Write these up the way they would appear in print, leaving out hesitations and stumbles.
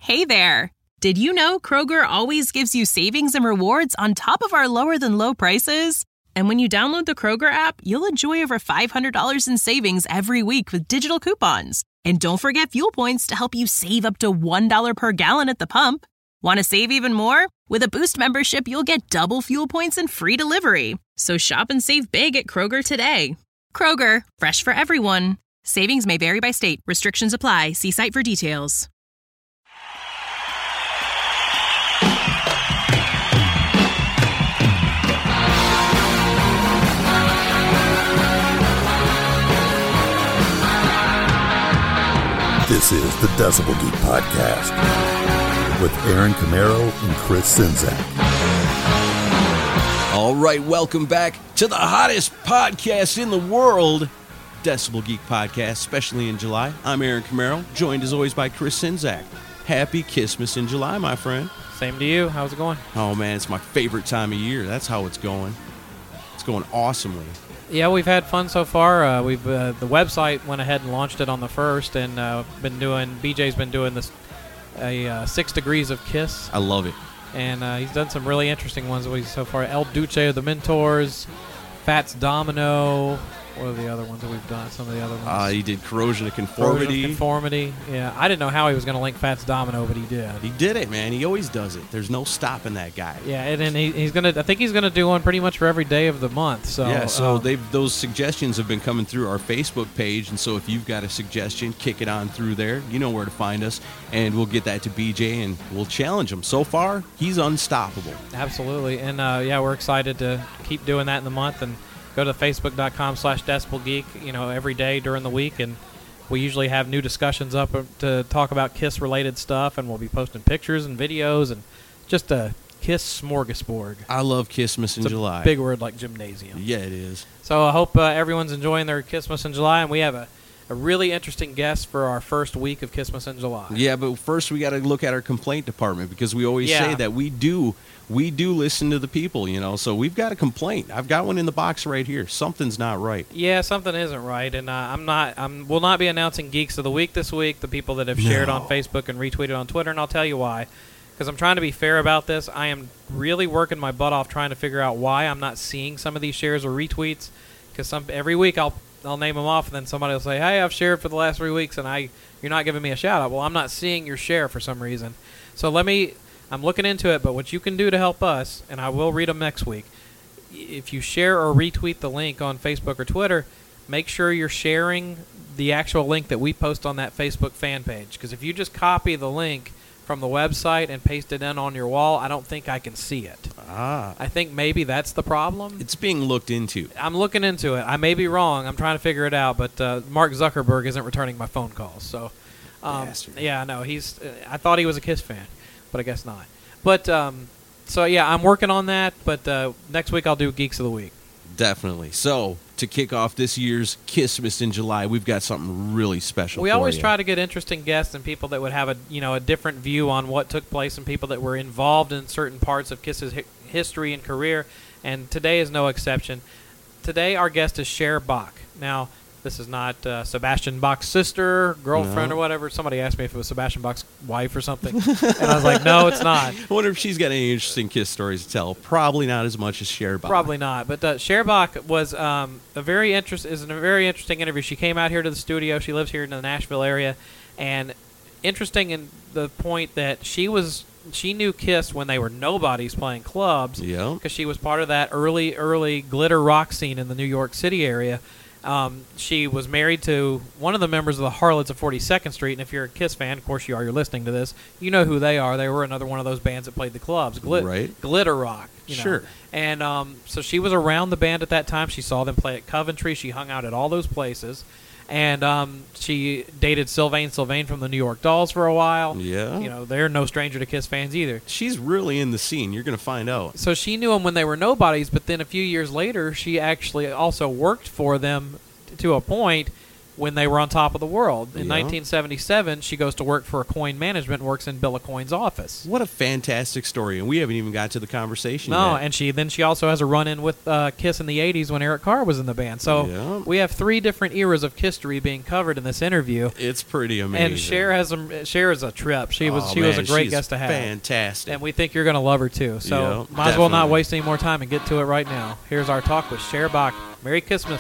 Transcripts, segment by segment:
Hey there! Did you know Kroger always gives you savings and rewards on top of our lower-than-low prices? And when you download the Kroger app, you'll enjoy over $500 in savings every week with digital coupons. And don't forget fuel points to help you save up to $1 per gallon at the pump. Want to save even more? With a Boost membership, you'll get double fuel points and free delivery. So shop and save big at Kroger today. Kroger, fresh for everyone. Savings may vary by state. Restrictions apply. See site for details. This is the Decibel Geek Podcast with Aaron Camaro and Chris Czynszak. All right, welcome back to the hottest podcast in the world, Decibel Geek Podcast, especially in July. I'm Aaron Camaro, joined as always by Chris Czynszak. Happy Kissmas in July, my friend. Same to you. How's it going? Oh, man, it's my favorite time of year. That's how it's going. It's going awesomely. Yeah, we've had fun so far. The website went ahead and launched it on the 1st, and BJ's been doing this 6 Degrees of Kiss. I love it. And he's done some really interesting ones so far. El Duce of the Mentors, Fats Domino. What are the other ones that we've done? Some of the other ones. He did Corrosion of Conformity. Yeah, I didn't know how he was going to link Fats Domino, but he did. He did it, man. He always does it. There's no stopping that guy. Yeah, and he's gonna. I think he's gonna do one pretty much for every day of the month. So yeah, so those suggestions have been coming through our Facebook page, and so if you've got a suggestion, kick it on through there. You know where to find us, and we'll get that to BJ, and we'll challenge him. So far, he's unstoppable. Absolutely, and we're excited to keep doing that in the month and. Go to facebook.com/DecibelGeek, every day during the week, and we usually have new discussions up to talk about Kiss-related stuff, and we'll be posting pictures and videos and just a Kiss smorgasbord. I love Kissmas in July. Big word like gymnasium. Yeah, it is. So I hope everyone's enjoying their Kissmas in July, and we have a really interesting guest for our first week of Kissmas in July. Yeah, but first we got to look at our complaint department because we always say that we do listen to the people, so we've got a complaint. I've got one in the box right here. Something's not right. Yeah, something isn't right, and we'll not be announcing Geeks of the Week this week, the people that have shared on Facebook and retweeted on Twitter, and I'll tell you why. Because I'm trying to be fair about this. I am really working my butt off trying to figure out why I'm not seeing some of these shares or retweets, because every week I'll name them off, and then somebody will say, hey, I've shared for the last 3 weeks, and you're not giving me a shout-out. Well, I'm not seeing your share for some reason. So I'm looking into it, but what you can do to help us, and I will read them next week, if you share or retweet the link on Facebook or Twitter, make sure you're sharing the actual link that we post on that Facebook fan page. Because if you just copy the link from the website and paste it in on your wall, I don't think I can see it. I think maybe that's the problem. It's being looked into. I'm looking into it. I may be wrong. I'm trying to figure it out, but Mark Zuckerberg isn't returning my phone calls. So, yeah, no, I thought he was a Kiss fan, but I guess not. But I'm working on that. But next week I'll do Geeks of the Week. Definitely. So, to kick off this year's Kissmas in July, we've got something really special We for always you. try to get interesting guests and people that would have a different view on what took place and people that were involved in certain parts of Kiss's history and career, and today is no exception. Today our guest is Cher Bach. Now, this is not Sebastian Bach's sister, girlfriend, or whatever. Somebody asked me if it was Sebastian Bach's wife or something, and I was like, no, it's not. I wonder if she's got any interesting Kiss stories to tell. Probably not as much as Cher Bach. Probably not. But Cher Bach was a very interesting interview. She came out here to the studio. She lives here in the Nashville area, and interesting in the point that she knew Kiss when they were nobodies playing clubs. Yeah. Because she was part of that early glitter rock scene in the New York City area. She was married to one of the members of the Harlots of 42nd Street, and if you're a Kiss fan, of course you are, you're listening to this, you know who they are. They were another one of those bands that played the clubs, Glitter Rock. Sure. And so she was around the band at that time. She saw them play at Coventry. She hung out at all those places. And she dated Sylvain from the New York Dolls for a while. Yeah. They're no stranger to Kiss fans either. She's really in the scene. You're going to find out. So she knew them when they were nobodies, but then a few years later, she actually also worked for them to a point, when they were on top of the world. In Yeah. 1977, she goes to work for Coin Management and works in Bill Aucoin's office. What a fantastic story, and we haven't even got to the conversation No, yet. and she also has a run-in with Kiss in the 80s when Eric Carr was in the band. So Yeah. we have 3 different eras of history being covered in this interview. It's pretty amazing. And Cher is a trip. She was a man, great she's guest to have. Fantastic. And we think you're going to love her too. So Yeah, might as well not definitely. waste any more time and get to it right now. Here's our talk with Cher Bach. Merry Christmas.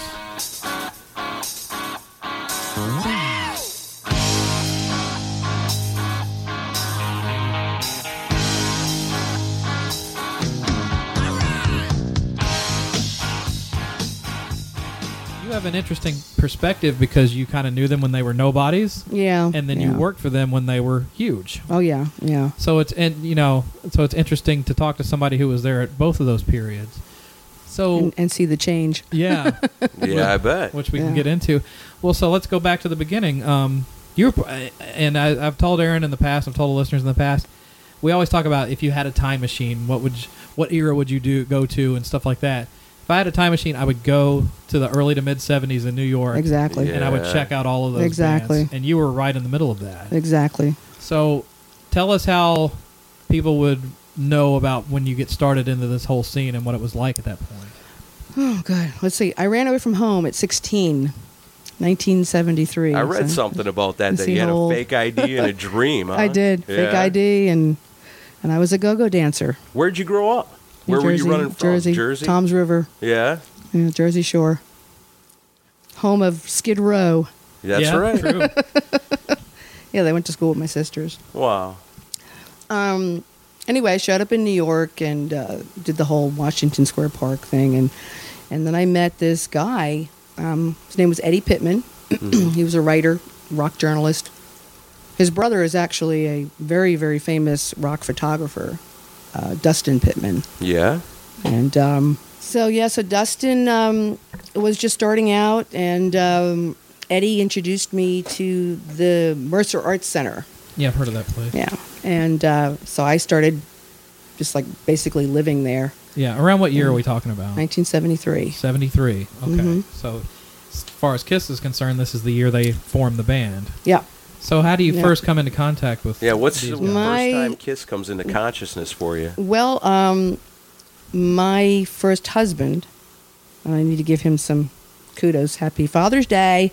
You have an interesting perspective because you kind of knew them when they were nobodies, Yeah. and then yeah. you worked for them when they were huge. Oh yeah, yeah. So it's interesting to talk to somebody who was there at both of those periods. So And see the change. yeah, Yeah, I bet. which we can Yeah. get into. Well, so let's go back to the beginning. I've told Aaron in the past, I've told the listeners in the past. We always talk about if you had a time machine, what era would you go to and stuff like that. If I had a time machine, I would go to the early to mid '70s in New York. Exactly. And I would Yeah. check out all of those Exactly. bands. And you were right in the middle of that. Exactly. So tell us how people would know about when you get started into this whole scene and what it was like at that point. Oh God. Let's see. I ran away from home at 16, 1973. I read so- something about that Let's see you had how a old- fake ID and a dream. Huh? I did fake Yeah. ID and I was a go-go dancer. Where'd you grow up? in Where were Jersey, you running from? Jersey. Tom's River, Yeah, Jersey Shore, home of Skid Row. that's Yeah, right. True. Yeah, they went to school with my sisters. Wow. Anyway, I showed up in New York and did the whole Washington Square Park thing, and then I met this guy. His name was Eddie Pittman. He was a writer, rock journalist. His brother is actually a very, very famous rock photographer, Dustin Pittman. Yeah. And so Dustin was just starting out, and Eddie introduced me to the Mercer Arts Center. Yeah, I've heard of that place. Yeah, and so I started just like basically living there. Yeah, around what year are we talking about? 1973. 73. Okay. Mhm. So as far as Kiss is concerned, this is the year they formed the band. Yeah. So how do you Yeah. first come into contact with Yeah, what's these the guys? My- first time Kiss comes into consciousness for you? Well, my first husband, I need to give him some kudos. Happy Father's Day.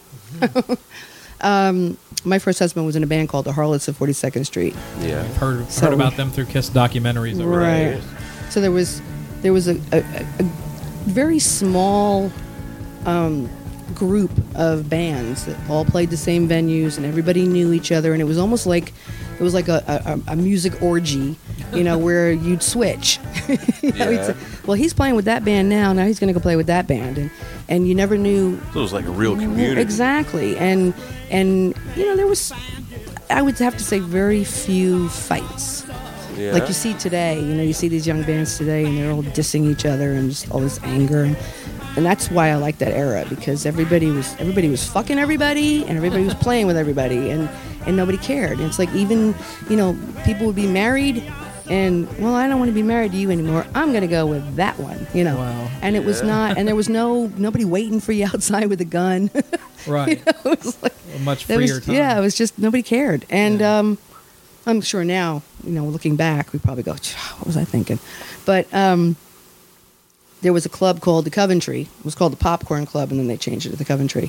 My first husband was in a band called the Harlots of 42nd Street. Yeah. I've heard So- about them through Kiss documentaries over the Right. years. So there was a very small group of bands that all played the same venues and everybody knew each other, and it was almost like a music orgy, where you'd switch. You'd say, well, he's playing with that band now he's going to go play with that band, and you never knew So it was like a real community. exactly. And there was, I would have to say, very few fights. Yeah. Like you see today, you see these young bands today, and they're all dissing each other and just all this anger, and that's why I like that era, because everybody was fucking everybody, and everybody was playing with everybody, and nobody cared. And it's like even people would be married, and well, I don't want to be married to you anymore. I'm gonna go with that one, Wow. And it was not, and there was nobody waiting for you outside with a gun. Right. It was like A much there freer was, time. yeah, it was just nobody cared, and Yeah. I'm sure now, looking back, we probably go, what was I thinking? But there was a club called the Coventry. It was called the Popcorn Club, and then they changed it to the Coventry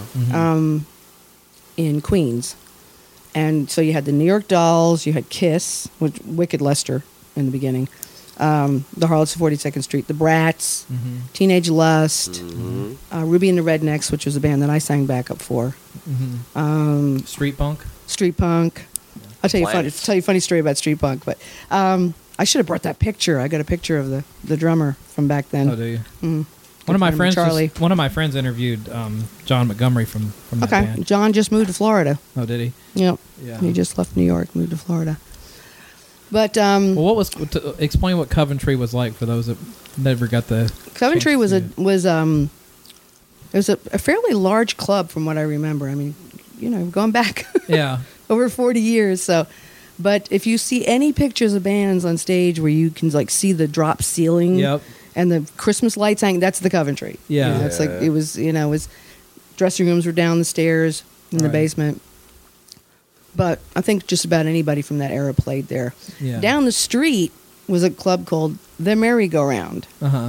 in Queens. And so you had the New York Dolls, you had Kiss, which Wicked Lester in the beginning, the Harlots of 42nd Street, the Brats, Teenage Lust, Ruby and the Rednecks, which was a band that I sang backup for, Street punk. Street Punk. I'll tell you Planets. a funny story about Street Punk, but I should have brought that picture. I got a picture of the drummer from back then. Oh, do you? Mm. One of my Good friends, friend, Charlie. one of my friends interviewed John Montgomery from that Okay, band. John just moved to Florida. Oh, did he? Yep. Yeah. He just left New York, moved to Florida. But Well, what was explain what Coventry was like for those that never got the Coventry chance was to a see it. it was a fairly large club from what I remember. I mean, going back Yeah. over 40 years. So, but if you see any pictures of bands on stage where you can see the drop ceiling, Yep. and the Christmas lights hanging, that's the Coventry. Yeah. It's like it was dressing rooms were down the stairs in the Right. basement. But I think just about anybody from that era played there. Yeah. Down the street was a club called the Merry-Go-Round,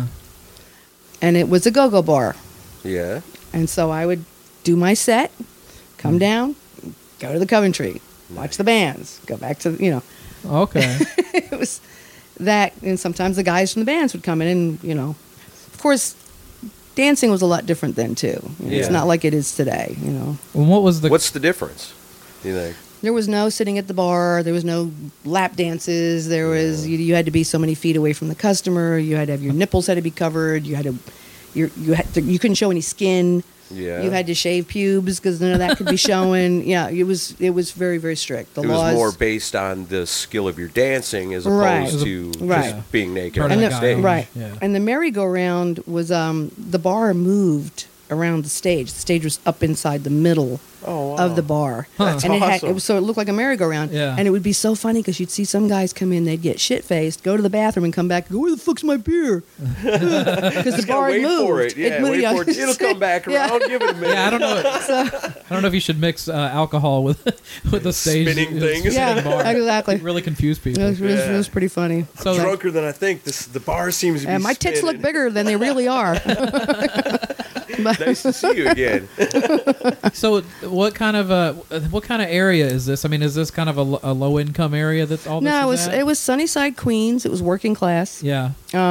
and it was a go-go bar. Yeah. And so I would do my set, come down, go to the Coventry, watch the bands, go back to, Okay. it was that. And sometimes the guys from the bands would come in and, of course, dancing was a lot different then, too. It's Yeah. not like it is today, Well, what was the? What's the difference? Do you think? There was no sitting at the bar. There was no lap dances. There was you had to be so many feet away from the customer. You had to have your nipples had to be covered. You had to you couldn't show any skin. Yeah. You had to shave pubes because none of that could be showing. Yeah, it was very, very strict. The It laws was more based on the skill of your dancing as Right. opposed to Right. just being naked Turn on of and the the guy. stage. right. Yeah. And the merry-go-round was the bar moved around the stage. The stage was up inside the middle of the bar, That's and awesome. so it looked like a merry-go-round. Yeah. And it would be so funny because you'd see some guys come in, they'd get shit-faced, go to the bathroom, and come back. And go, where the fuck's my beer? Because the Just bar gotta had wait moved. for it. Yeah, moved, wait for it. It'll come back Yeah. around. Give it a minute. Yeah, I don't know. I don't know if you should mix alcohol with the stage Spinning things. spinning Yeah, bar. exactly. It really confuse people. It was pretty funny. So Drunker than I think. The bar seems to be And my tits spinning. look bigger than they really are. Nice to see you again. So what kind of area is this? I mean, is this kind of a low income area that's all this No, is at? it was Sunnyside, Queens. It was working class. Yeah.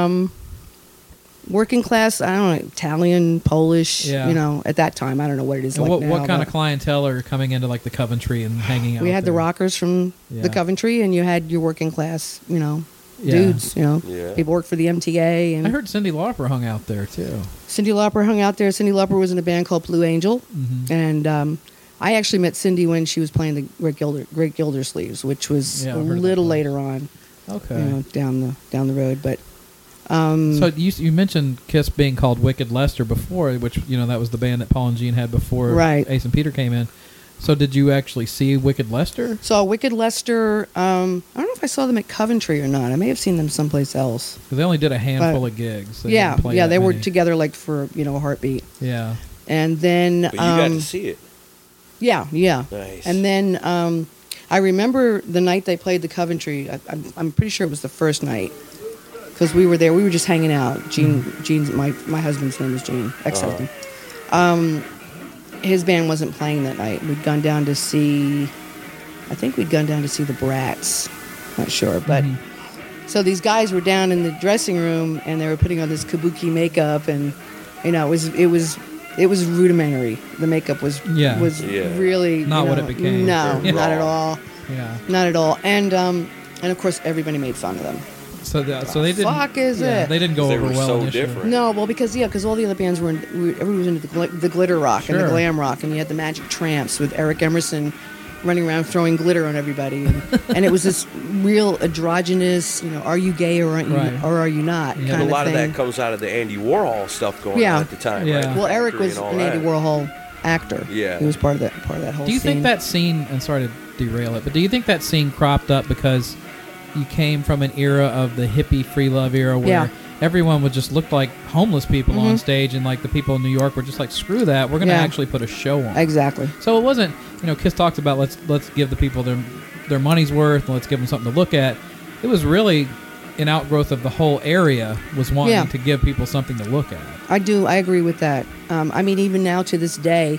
Working class, I don't know, Italian, Polish, Yeah. at that time. I don't know what it is And like now. what kind but of clientele are coming into like the Coventry and hanging out? we had the there? rockers from Yeah. the Coventry, and you had your working class, Yeah. dudes, Yeah. People worked for the MTA. And I heard Cyndi Lauper hung out there too. Cyndi Lauper hung out there. Cyndi Lauper was in a band called Blue Angel. Mm-hmm. And I actually met Cyndi when she was playing the Great Gildersleeves, which was Yeah, a I've heard of that little place. later on, Okay. down the road. But So you mentioned Kiss being called Wicked Lester before, which that was the band that Paul and Gene had before Right. Ace and Peter came in. So did you actually see Wicked Lester? saw Wicked Lester. I don't know if I saw them at Coventry or not. I may have seen them someplace else. Because they only did a handful of gigs. They Yeah, didn't play yeah, that they were many. together like for a heartbeat. Yeah. And then But you got to see it. yeah. Nice. And then I remember the night they played the Coventry. I'm pretty sure it was the first night because we were there. We were just hanging out. Gene's my husband's name is Gene, ex-husband. His band wasn't playing that night. We'd gone down to see. I think we'd gone down to see the Brats. Not sure, but. So these guys were down in the dressing room and they were putting on this kabuki makeup, and it was rudimentary. The makeup was Yeah. really Not what it became. No, Very not at raw. all, Yeah. not at all. And of course everybody made fun of them. So they didn't. Fuck is yeah, it? They didn't go They over were well so initially. different. No, well because all the other bands were everyone was into the glitter rock and the Sure. glam rock, and you had the Magic Tramps with Eric Emerson running around throwing glitter on everybody, and it was this real androgynous, are you gay or aren't you, Right. or are you not? Yeah. kind a lot of thing. that comes out of the Andy Warhol stuff going Yeah. on at the time. Yeah. Right? Well, Eric Factory was and all an Andy that. Warhol actor. Yeah. he was part of that whole. Do you think scene. that scene? And sorry to derail it, but do you think that scene cropped up because you came from an era of the hippie free love era where Yeah. everyone would just look like homeless people on stage, and like the people in New York were just like, screw that, we're going to Yeah. actually put a show on. Exactly. So it wasn't, Kiss talks about let's give the people their money's worth and let's give them something to look at. It was really an outgrowth of the whole area was wanting Yeah. to give people something to look at. I agree with that. I mean, even now to this day,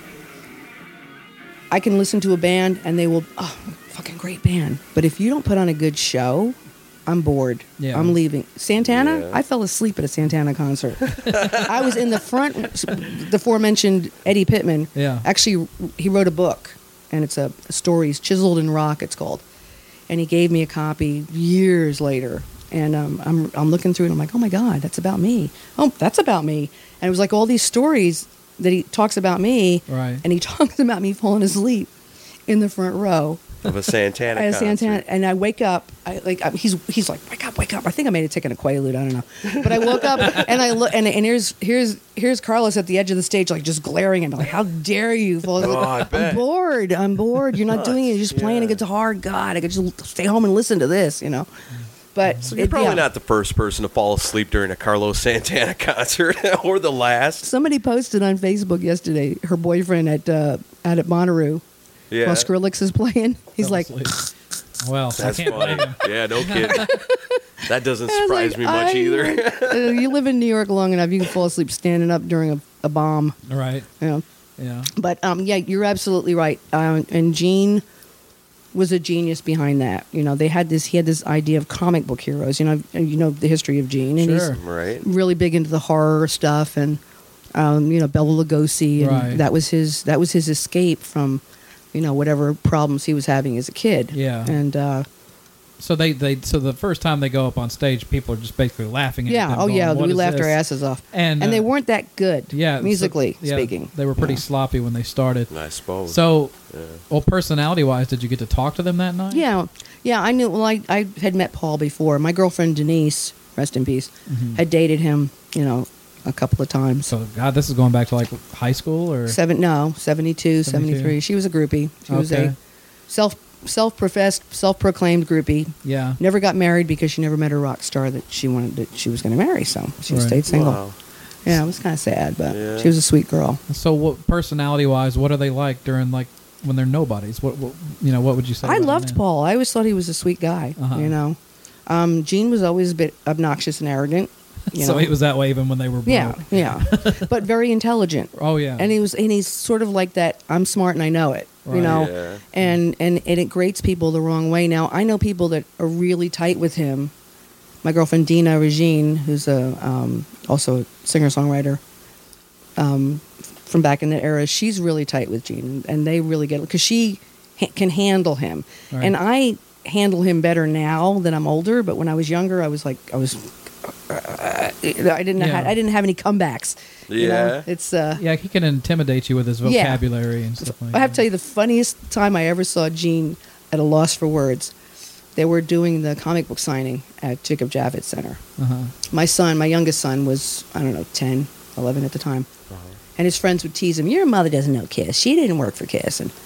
I can listen to a band and they will, fucking great band. But if you don't put on a good show, I'm bored. Yeah. I'm leaving. Santana, Yeah. I fell asleep at a Santana concert. I was in the front, the aforementioned Eddie Pittman. Yeah. Actually, he wrote a book, and it's a stories, Chiseled in Rock, it's called. And he gave me a copy years later. And I'm looking through it, and I'm like, oh my God, that's about me. Oh, that's about me. And it was like all these stories that he talks about me. Right. And he talks about me falling asleep in the front row. Of a Santana At a concert. Santana, and I wake up. He's like, wake up. I think I may have taken a Quaalude. I don't know, but I woke up and I look, and here's Carlos at the edge of the stage, like just glaring at me, like, how dare you fall asleep? I bet. I'm bored. You're not doing it. You're just playing a guitar. God, I could just stay home and listen to this, But So you're probably yeah. not the first person to fall asleep during a Carlos Santana concert, or the last. Somebody posted on Facebook yesterday her boyfriend out at Bonnaroo Yeah, while Skrillex is playing. He's Fell like, asleep. Well, that's I can't funny. blame him. Yeah, no kidding. That doesn't I was surprise like, me much either. You live in New York long enough, you can fall asleep standing up during a bomb. Right. You know? Yeah. But yeah, you're absolutely right. And Gene was a genius behind that. You know, he had this idea of comic book heroes. You know the history of Gene, and Sure. he's Right. really big into the horror stuff, and Bela Lugosi, and Right. that was his escape from, whatever problems he was having as a kid. Yeah. And So so the first time they go up on stage, people are just basically laughing at yeah, them. oh going, yeah, "What we is laughed our this?" asses off, And, they weren't that good. Yeah, musically yeah, speaking, they were pretty Yeah. sloppy when they started. I suppose. So, well, personality-wise, did you get to talk to them that night? Yeah, I knew. Well, I had met Paul before. My girlfriend Denise, rest in peace, had dated him. A couple of times. So, God, this is going back to like high school or 72, 73. She was a groupie. She was Okay. a self-professed, self-proclaimed groupie. yeah. Never got married because she never met a rock star that she was going to marry. So she Right. stayed single. Wow. Yeah, it was kind of sad, but Yeah. she was a sweet girl. So, what personality-wise, what are they like during like when they're nobodies? What would you say? I about loved them? Paul. I always thought he was a sweet guy. Uh-huh. Gene was always a bit obnoxious and arrogant. So he was that way even when they were broke. Yeah, but very intelligent. Oh yeah. And he's sort of like that. I'm smart and I know it. Right. Yeah. And it grates people the wrong way. Now I know people that are really tight with him. My girlfriend Dina Regine, who's also a singer-songwriter from back in that era, she's really tight with Gene, and they really get it because she can handle him. Right. And I handle him better now that I'm older. But when I was younger, I didn't have any comebacks. you know? Yeah. It's Yeah, he can intimidate you with his Yeah. vocabulary and stuff like that. I have to tell you the funniest time I ever saw Gene at a loss for words. They were doing the comic book signing at Jacob Javits Center. Uh-huh. My youngest son was, 10, 11 at the time. And his friends would tease him, your mother doesn't know Kiss. She didn't work for Kiss. And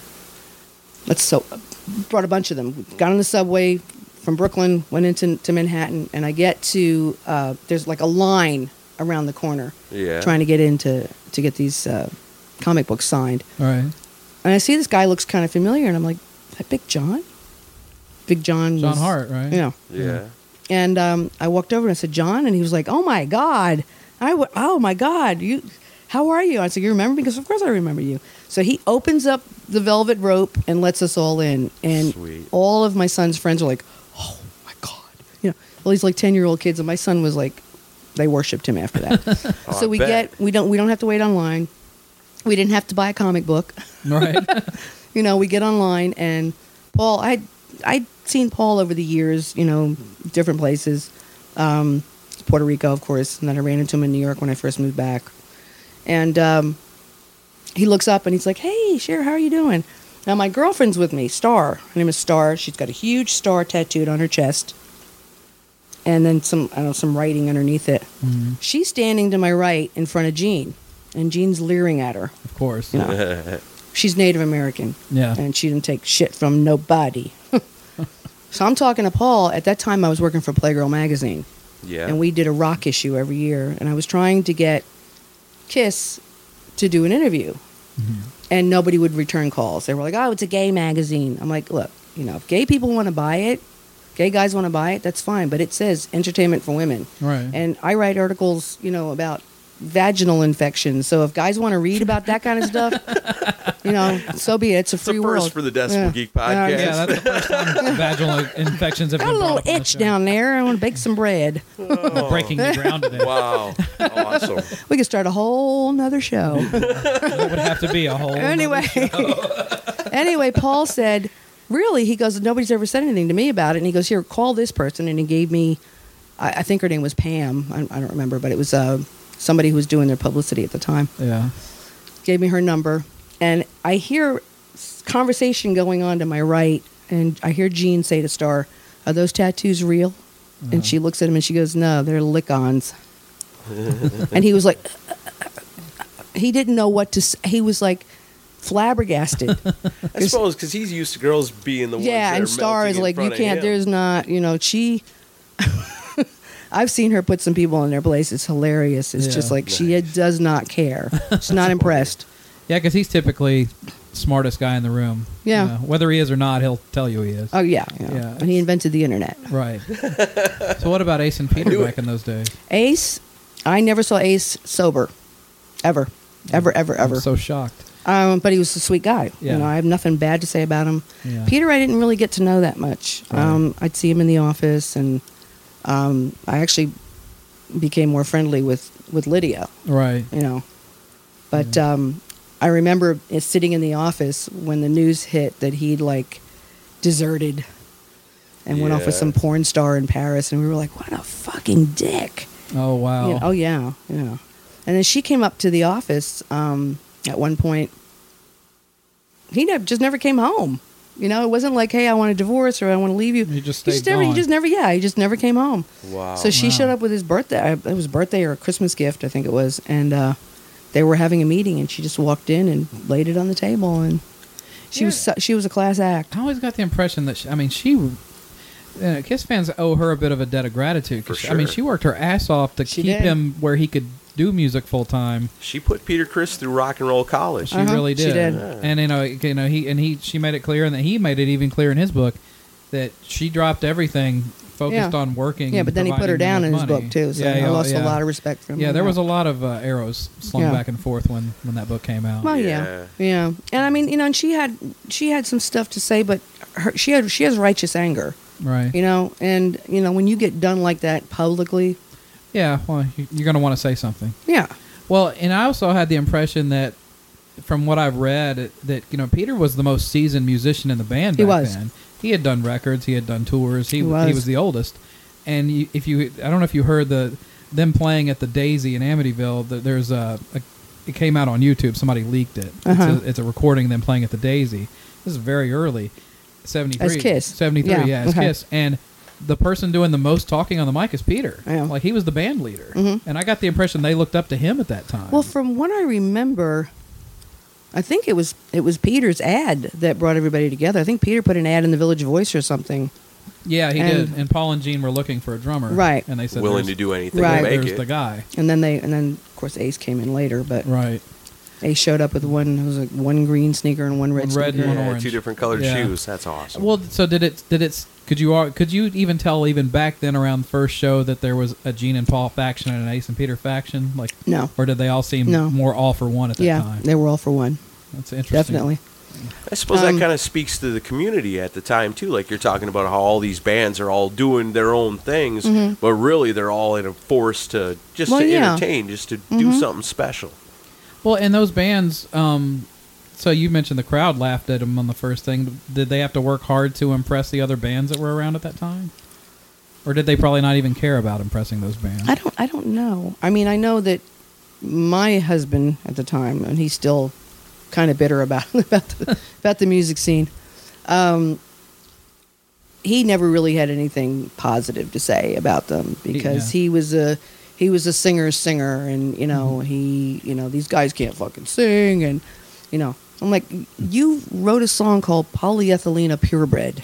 brought a bunch of them. Got on the subway from Brooklyn, went into Manhattan, and I get to, there's like a line around the corner Yeah. trying to get in to get these comic books signed. All right. And I see this guy looks kind of familiar, and I'm like, is that Big John? Big John John was, Hart, right? Yeah. Yeah. And I walked over and I said, John? And he was like, oh, my God. Oh, my God. How are you? I said, you remember me? Because, of course, I remember you. So he opens up the velvet rope and lets us all in. And Sweet. all of my son's friends are like, oh, my God. Well, he's like 10-year-old kids. And my son was like, they worshipped him after that. Oh, So I we bet. don't have to wait online. We didn't have to buy a comic book. Right. We get online, and Paul, I'd seen Paul over the years, different places. Puerto Rico, of course, and then I ran into him in New York when I first moved back. And he looks up and he's like, hey, Cher, how are you doing? Now, my girlfriend's with me, Star. Her name is Star. She's got a huge star tattooed on her chest. And then some writing underneath it. Mhm. She's standing to my right in front of Gene, and Gene's leering at her. Of course. She's Native American. Yeah. And she didn't take shit from nobody. So I'm talking to Paul. At that time, I was working for Playgirl magazine. Yeah. And we did a rock issue every year. And I was trying to get Kiss to do an interview. And nobody would return calls. They were like, oh, it's a gay magazine. I'm like, look, if gay people want to buy it, gay guys want to buy it, that's fine. But it says entertainment for women. Right. And I write articles, about vaginal infections. So if guys want to read about that kind of stuff, so be it. It's a It's a free first world. for the Decibel Yeah. Geek podcast. Yeah, that's the first time vaginal infections have Got been a brought little up on the itch show. down there. I want to bake some bread. Breaking the ground today. Wow. Awesome. We could start a whole nother show. That would have to be a whole. anyway, anyway, Paul said, really? He goes, nobody's ever said anything to me about it. And he goes, here, call this person. And he gave me, I think her name was Pam. I don't remember, but it was somebody who was doing their publicity at the time. Yeah. Gave me her number. And I hear conversation going on to my right. And I hear Gene say to Star, are those tattoos real? And she looks at him and she goes, no, they're lick-ons. And he was like, he didn't know what to say. He was like flabbergasted. I suppose because he's used to girls being the ones that Yeah, are and Star melting is in like, you front of can't, him. there's not, I've seen her put some people in their place. It's hilarious. It's just like she does not care. She's not impressed. Yeah, because he's typically smartest guy in the room. Yeah. You know, whether he is or not, he'll tell you he is. Oh, yeah. Yeah. And he invented the internet. Right. So what about Ace and Peter back in those days? Ace, I never saw Ace sober. Ever. I'm so shocked. But he was a sweet guy. Yeah. You know, I have nothing bad to say about him. Yeah. Peter, I didn't really get to know that much. Right. I'd see him in the office, and I actually became more friendly with Lydia. Right. You know, but I remember sitting in the office when the news hit that he'd like deserted and went off with some porn star in Paris, and we were like, "What a fucking dick!" Oh, wow. You know, oh yeah. And then she came up to the office at one point. He just never came home. You know, it wasn't like, "Hey, I want a divorce" or "I want to leave you." He just He stayed just never came home. Wow. So she showed up with his birthday. It was birthday or a Christmas gift, I think it was, and they were having a meeting, and she just walked in and laid it on the table, and she was a class act. I always got the impression that Kiss fans owe her a bit of a debt of gratitude. For I mean, sure. she worked her ass off to She keep did. him where he could do music full time. She put Peter Criss through rock and roll college. She really did. she did. And she made it clear, and that he made it even clear in his book that she dropped everything, focused on working. Yeah, and but then he put her providing down them in his with book money. too. So I lost a lot of respect from him. Yeah, there was a lot of arrows slung Yeah. back and forth when that book came out. Well, yeah. And I mean, you know, and she had some stuff to say, but she has righteous anger, Right. you know, and you know when you get done like that publicly, Yeah. Well, you're going to want to say something. yeah, Well, and I also had the impression that, from what I've read, that Peter was the most seasoned musician in the band back He was. then. He had done records, he had done tours, he was. was the oldest. And I don't know if you heard them playing at the Daisy in Amityville. There's it came out on YouTube. Somebody leaked it. It's a recording of them playing at the Daisy. This is very early, 73. As Kiss. 73, yeah, as okay. Kiss. And the person doing the most talking on the mic is Peter. Yeah. Like, he was the band leader. And I got the impression they looked up to him at that time. Well, from what I remember, I think it was Peter's ad that brought everybody together. I think Peter put an ad in the Village Voice or something. Yeah, he And- did. And Paul and Gene were looking for a drummer. Right. And they said, Willing to "There's- do anything Right. to make there's it. the guy." And then of course Ace came in later, but Right. Ace showed up with one green sneaker and one red One red sneaker. and one Yeah, orange. two different colored Yeah. shoes. That's awesome. Well, so could you even tell even back then around the first show that there was a Gene and Paul faction and an Ace and Peter faction? Like, No. or did they all seem No. more all for one at that Yeah, time? they were all for one. That's interesting. Definitely. I suppose that kind of speaks to the community at the time too. Like you're talking about how all these bands are all doing their own things, but really they're all in a force to just Well, to yeah. entertain, just to do something special. Well, and those bands. So you mentioned the crowd laughed at them on the first thing. Did they have to work hard to impress the other bands that were around at that time, or did they probably not even care about impressing those bands? I don't know. I mean, I know that my husband at the time, and he's still kind of bitter about the music scene. He never really had anything positive to say about them because he was a singer's singer, and these guys can't fucking sing, and I'm like, you wrote a song called Polyethylene Purebred.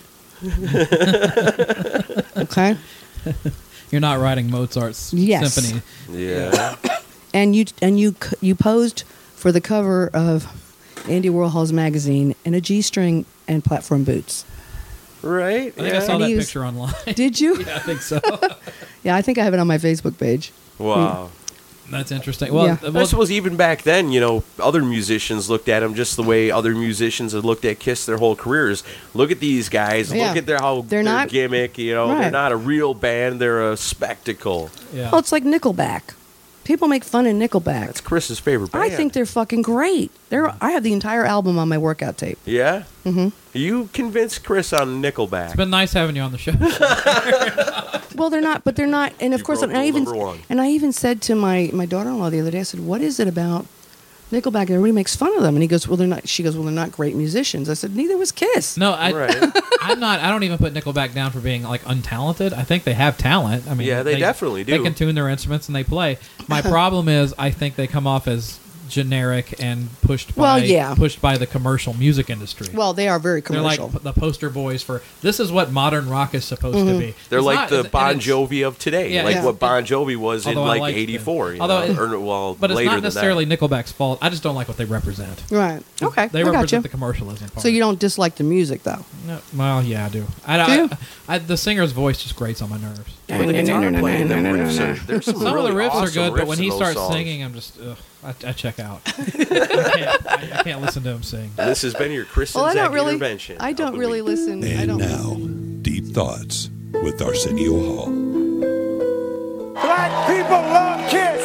Okay. You're not writing Mozart's symphony. Yeah. And you posed for the cover of Andy Warhol's magazine in a G-string and platform boots. Right. I think I saw And that he was- picture online. Did you? Yeah, I think so. Yeah, I think I have it on my Facebook page. Wow. That's interesting. Well, Yeah. I suppose even back then, other musicians looked at them just the way other musicians had looked at Kiss their whole careers. Look at these guys. Yeah. Look at their not- gimmick. They're Right. not a real band. They're a spectacle. yeah. Well, it's like Nickelback. People make fun of Nickelback. That's Chris's favorite band. I think they're fucking great. I have the entire album on my workout tape. Yeah? Mm-hmm. You convinced Chris on Nickelback. It's been nice having you on the show. Well, they're not, but they're not. And of You course, broke and I rule even number one. and I even said to my daughter-in-law the other day, I said, "What is it about Nickelback? Everybody makes fun of them." And he goes, "Well, they're not." She goes, "Well, they're not great musicians." I said, "Neither was Kiss." No, Right. I don't even put Nickelback down for being like untalented. I think they have talent. I mean, Yeah, they definitely do. They can tune their instruments and they play. My problem is I think they come off as generic and pushed by Well, yeah. pushed by the commercial music industry. Well, they are very They're commercial. like the poster boys for this is what modern rock is supposed to be. They're It's like not- the and Bon it's- Jovi of today, Yeah, like yeah. what Bon Jovi was in Although I like like '84. them. Although it- but it's later not than necessarily that. Nickelback's fault. I just don't like what they represent. Right. Okay. They I got represent you. the commercialism part. So you don't dislike the music, though. No, well, yeah, I do. Do you? The singer's voice just grates on my nerves. But the guitar playing, them riffs are, there's some Some really of the riffs awesome are good, but riffs when in he those starts songs. singing, I'm just I check out. I can't listen to him sing. This has been your Chris Well, and I Zach don't really. intervention. I of don't the really week. listen. I And don't. now, Deep Thoughts with Arsenio Hall. Black people love Kiss.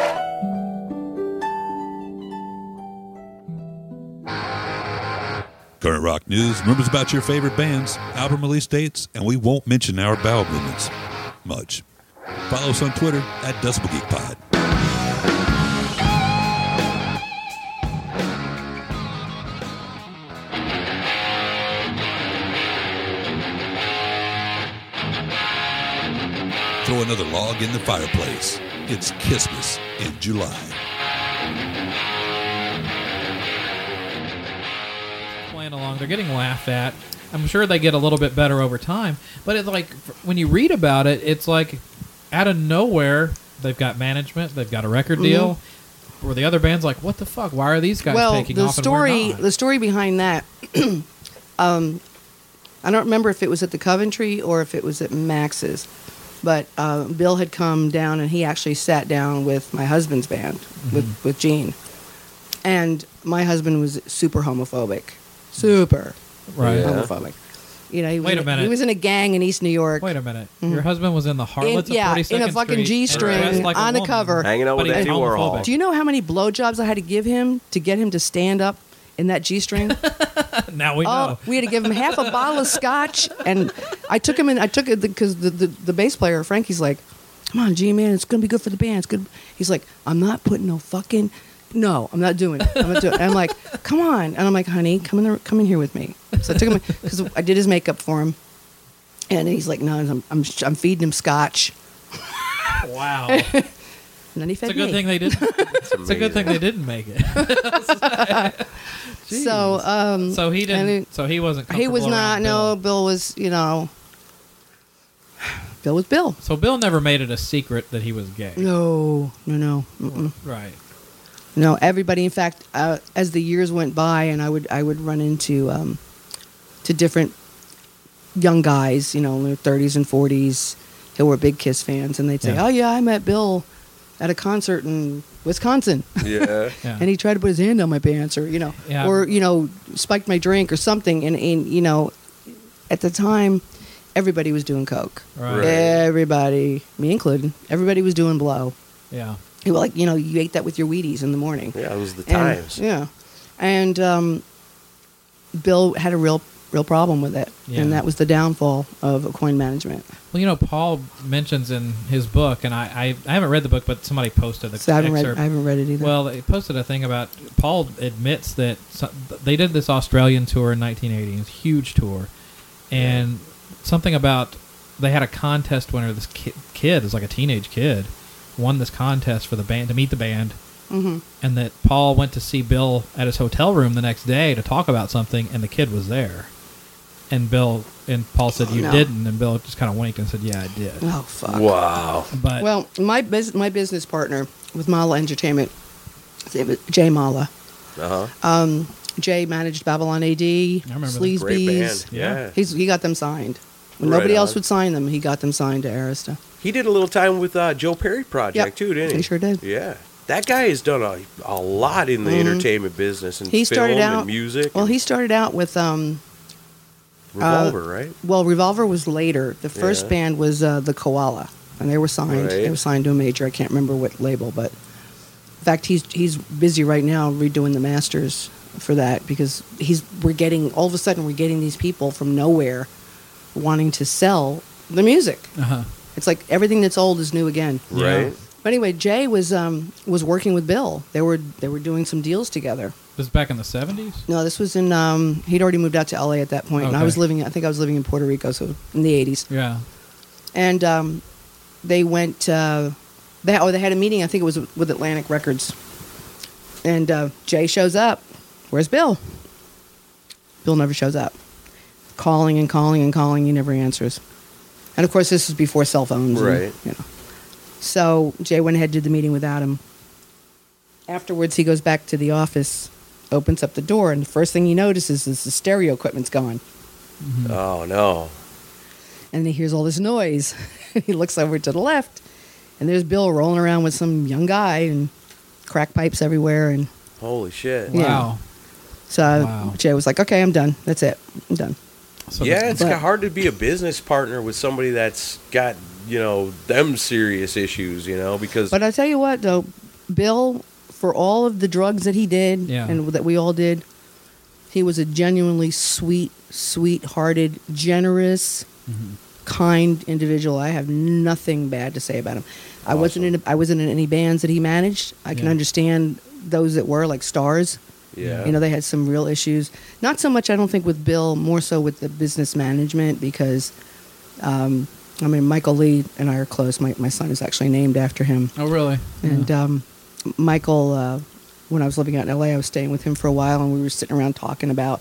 Current rock news, rumors about your favorite bands, album release dates, and we won't mention our bowel movements much. Follow us on Twitter at Decibel Geek Pod. Throw another log in the fireplace. It's Christmas in July. Playing along, they're getting laughed at. I'm sure they get a little bit better over time, but it's like when you read about it, it's like out of nowhere they've got management, they've got a record deal. Where the other band's like, what the fuck? Why are these guys Well, taking the off story, and we're not? the story behind that, I don't remember if it was at the Coventry or if it was at Max's, but Bill had come down and he actually sat down with my husband's band, with Gene, and my husband was super homophobic, super Right. homophobic. You know, he was Wait a in minute. He was in a gang in East New York. Wait a minute. Your husband was in the Harlots of 42nd in a fucking Street and G-string dressed like a on the woman, cover. Hanging out but with he's Andy Warhol. homophobic. Do you know how many blowjobs I had to give him to get him to stand up in that G-string? Now we know. Oh, we had to give him half a bottle of scotch, and I took him in. I took it because the bass player Frankie's like, "Come on, G man, it's gonna be good for the band. It's good." He's like, "I'm not putting no fucking. No, I'm not doing it. I'm not doing it." And I'm like, "Come on," and I'm like, "Honey, come in here with me." So I took him because I did his makeup for him, and he's like, "No, I'm feeding him scotch." Wow. And then he fed It's a good me. thing they didn't. It's a good thing they didn't make it. So So he didn't. and So he wasn't. he was comfortable not. around No, Bill. Bill was. Bill was Bill. So Bill never made it a secret that he was gay. No. Mm-mm. Right. No, everybody. In fact, as the years went by, and I would run into to different young guys, in their 30s and 40s, who were big Kiss fans, and they'd say, Yeah. "Oh yeah, I met Bill at a concert in Wisconsin, Yeah. Yeah. and he tried to put his hand on my pants, or Yeah. or spiked my drink or something." And at the time, everybody was doing coke. Right. Right. Everybody, me included, everybody was doing blow. Yeah. You were like, you ate that with your Wheaties in the morning. Yeah, it was the And- times. yeah. And Bill had a real problem with it. Yeah. And that was the downfall of Coin Management. Well, Paul mentions in his book, and I haven't read the book, but somebody posted the So I haven't excerpt. read it either. Well, they posted a thing about Paul admits that they did this Australian tour in 1980, it was a huge tour, and something about they had a contest winner. This kid is like a teenage kid, won this contest for the band to meet the band, Mhm. and that Paul went to see Bill at his hotel room the next day to talk about something, and the kid was there, and Paul said, "You no. didn't," and Bill just kind of winked and said, "Yeah, I did." Oh, fuck. Wow. But Well, my business partner with Mala Entertainment, his name is Jay Mala. Uh-huh. Jay managed Babylon AD, I remember them. Sleaze Great band. Bees. Yeah. He got them signed. When Right nobody else on. would sign them, he got them signed to Arista. He did a little time with Joe Perry Project, Yep. too, didn't he? He sure did. Yeah. That guy has done a lot in the entertainment business and He film started out and music. Well, and he started out with Revolver, right? Well, Revolver was later. The first Yeah. band was the Koala, and they were signed. Right. They were signed to a major. I can't remember what label, but in fact, he's busy right now redoing the masters for that because we're getting these people from nowhere wanting to sell the music. uh-huh. It's like everything that's old is new again. Right. But anyway, Jay was working with Bill. They were doing some deals together. This is back in the 70s. No, this was in. He'd already moved out to LA at that point, and I Okay. was living. I think I was living in Puerto Rico, so in the 80s. Yeah. And they went. They had a meeting. I think it was with Atlantic Records, And Jay shows up. Where's Bill? Bill never shows up. Calling and calling and calling, he never answers. And of course, this was before cell phones. Right. And. So Jay went ahead and did the meeting without him. Afterwards, he goes back to the office, opens up the door, and the first thing he notices is the stereo equipment's gone. Mm-hmm. Oh, no. And he hears all this noise. He looks over to the left, and there's Bill rolling around with some young guy and crack pipes everywhere. And Holy shit. Yeah. Wow. so Wow. Jay was like, okay, I'm done. That's it. I'm done. So Yeah, this- it's But- hard to be a business partner with somebody that's got, them serious issues, because But I tell you what, though, Bill, for all of the drugs that he did Yeah. and that we all did, he was a genuinely sweet-hearted, generous, kind individual. I have nothing bad to say about him. I wasn't in any bands that he managed. I can Yeah. understand those that were, like Stars. yeah. They had some real issues. Not so much, I don't think, with Bill, more so with the business management because, Michael Lee and I are close. My son is actually named after him. Oh, really? And Michael, when I was living out in L.A., I was staying with him for a while, and we were sitting around talking about,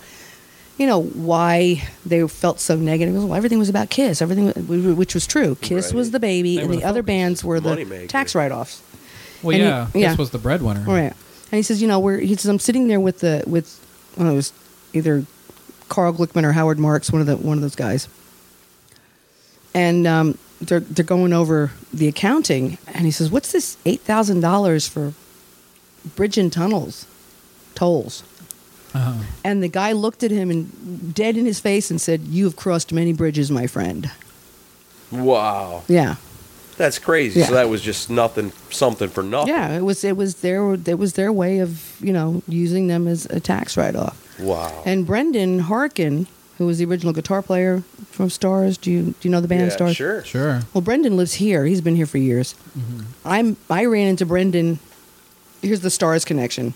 why they felt so negative. Well, everything was about Kiss, which was true. Kiss Right. was the baby, They and were the the other focus. bands were the Moneymaker. tax write-offs. Well, And yeah. he- yeah. This was the breadwinner. Right. And he says, he says, I'm sitting there with it was either Carl Glickman or Howard Marks, one of those guys. And they're going over the accounting, and he says, "What's this $8,000 for bridge and tolls?" Uh-huh. And the guy looked at him and dead in his face and said, "You have crossed many bridges, my friend." Wow. Yeah. That's crazy. Yeah. So that was just something for nothing. Yeah, it was their way of, using them as a tax write-off. Wow. And Brendan Harkin, who was the original guitar player from Stars, do you know the band yeah, Stars? Sure. Sure. Well, Brendan lives here. He's been here for years. I ran into Brendan. Here's the Stars connection.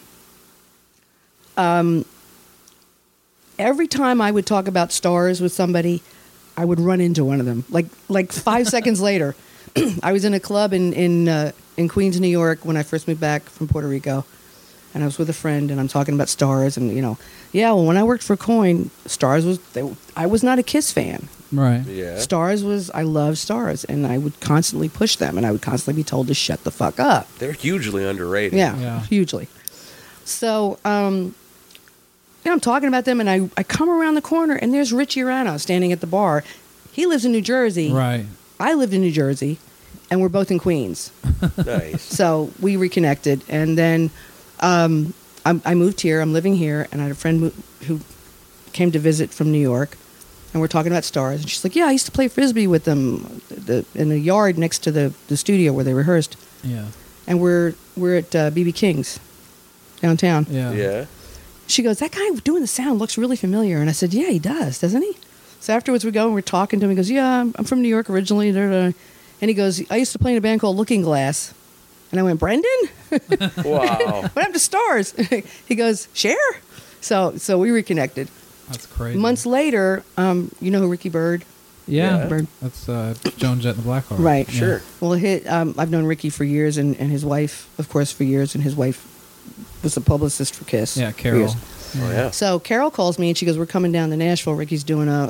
Every time I would talk about Stars with somebody, I would run into one of them. Like 5 seconds later, I was in a club in Queens, New York, when I first moved back from Puerto Rico, and I was with a friend, and I'm talking about Stars, and well, when I worked for Coin, Stars I was not a Kiss fan. Right. Yeah. Stars I loved Stars, and I would constantly push them, and I would constantly be told to shut the fuck up. They're hugely underrated. Yeah, Yeah. hugely. So, I'm talking about them, and I come around the corner, and there's Rich Urano standing at the bar. He lives in New Jersey. Right. I lived in New Jersey, and we're both in Queens. Nice. So we reconnected, and then I moved here. I'm living here, and I had a friend who came to visit from New York, and we're talking about Stars. And she's like, "Yeah, I used to play frisbee with them in the yard next to the studio where they rehearsed." Yeah. And we're at BB King's downtown. Yeah. Yeah. She goes, "That guy doing the sound looks really familiar." And I said, "Yeah, he does, doesn't he?" So afterwards we go and we're talking to him. He goes, "Yeah, I'm from New York originally." And he goes, "I used to play in a band called Looking Glass." And I went, "Brendan? Wow. What happened to Stars?" He goes, "Cher?" So we reconnected. That's crazy. Months later, you know who Ricky Bird? Yeah. Bird. That's Joan Jett and the Blackheart. Right. Yeah. Sure. Well, I've known Ricky for years, and his wife, of course, for years, and his wife was the publicist for Kiss. Yeah, for Carol. years. Oh, yeah. So Carol calls me and she goes, "We're coming down to Nashville. Ricky's doing a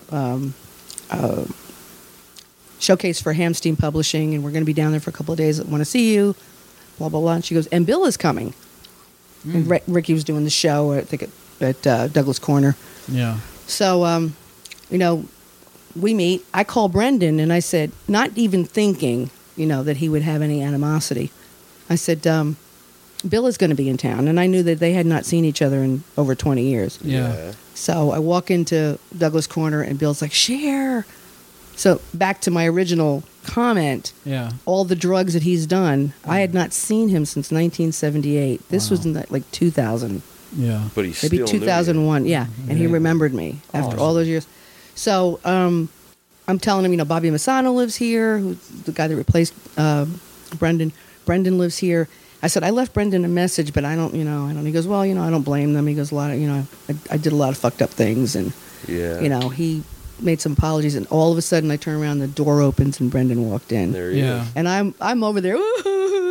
showcase for Hamstein Publishing, and we're going to be down there for a couple of days. I want to see you." Blah blah blah. And she goes, "And Bill is coming." And Ricky was doing the show, I think, at Douglas Corner. Yeah. So, we meet. I call Brendan and I said, not even thinking, that he would have any animosity. I said, Bill is going to be in town. And I knew that they had not seen each other in over 20 years. Yeah. So I walk into Douglas Corner and Bill's like, "Cher." So back to my original comment, Yeah. all the drugs that he's done, I had not seen him since 1978. This was in 2000. Yeah. But he's Maybe still 2001, yeah. And he Yeah. remembered me after all those years. So I'm telling him, Bobby Massano lives here, who's the guy that replaced Brendan. Brendan lives here. I said, I left Brendan a message, but I don't. He goes, "Well, I don't blame them." He goes, I did a lot of fucked up things, and Yeah. he made some apologies, and all of a sudden I turn around, the door opens, and Brendan walked in. There he Yeah. is. And I'm over there, "Ooh,"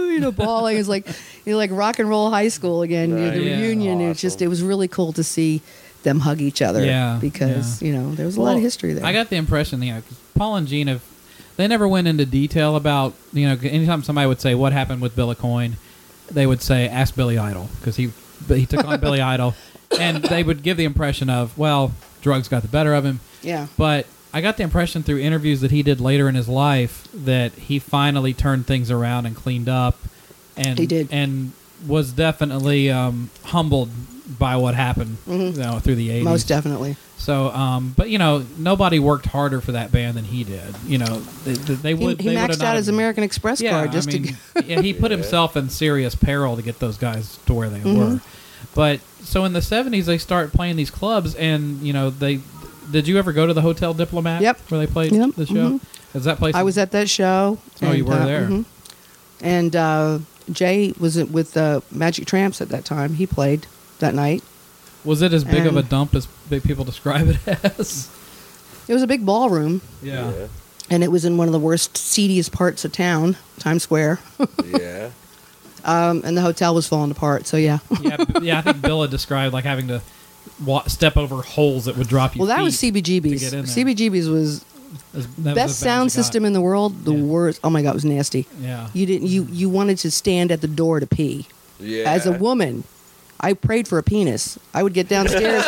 bawling. It's like like rock and roll high school again. Nice. The reunion. Awesome. It's just it was really cool to see them hug each other. Yeah, because there was a lot of history there. I got the impression, 'cause Paul and Gene they never went into detail about, anytime somebody would say what happened with Bill Aucoin, they would say ask Billy Idol, because he took on Billy Idol, and they would give the impression of, well, drugs got the better of him. Yeah. But I got the impression through interviews that he did later in his life that he finally turned things around and cleaned up, and He did. and was definitely humbled by what happened through the 80s. Most definitely. So, but nobody worked harder for that band than he did. They would. He they maxed would've out not his have- American Express Yeah, card just I mean, to. he put himself in serious peril to get those guys to where they were. But so in the 70s, they start playing these clubs, and they. Did you ever go to the Hotel Diplomat? Yep. Where they played Yep. the show? Is that place? I was at that show. Oh, you were there. And Jay was with Magic Tramps at that time. He played that night. Was it as big of a and- dump as big people describe it as? It was a big ballroom, Yeah. and it was in one of the worst, seediest parts of town, Times Square. Yeah. And the hotel was falling apart. So yeah. Yeah. I think Bill had described like having to step over holes that would drop you. Well, that was feet to CBGB's. get in there. CBGB's was That was as bad best as sound it got. system in the world. The Yeah. worst. Oh my God, it was nasty. Yeah. You didn't. You wanted to stand at the door to pee. Yeah. As a woman, I prayed for a penis. I would get downstairs.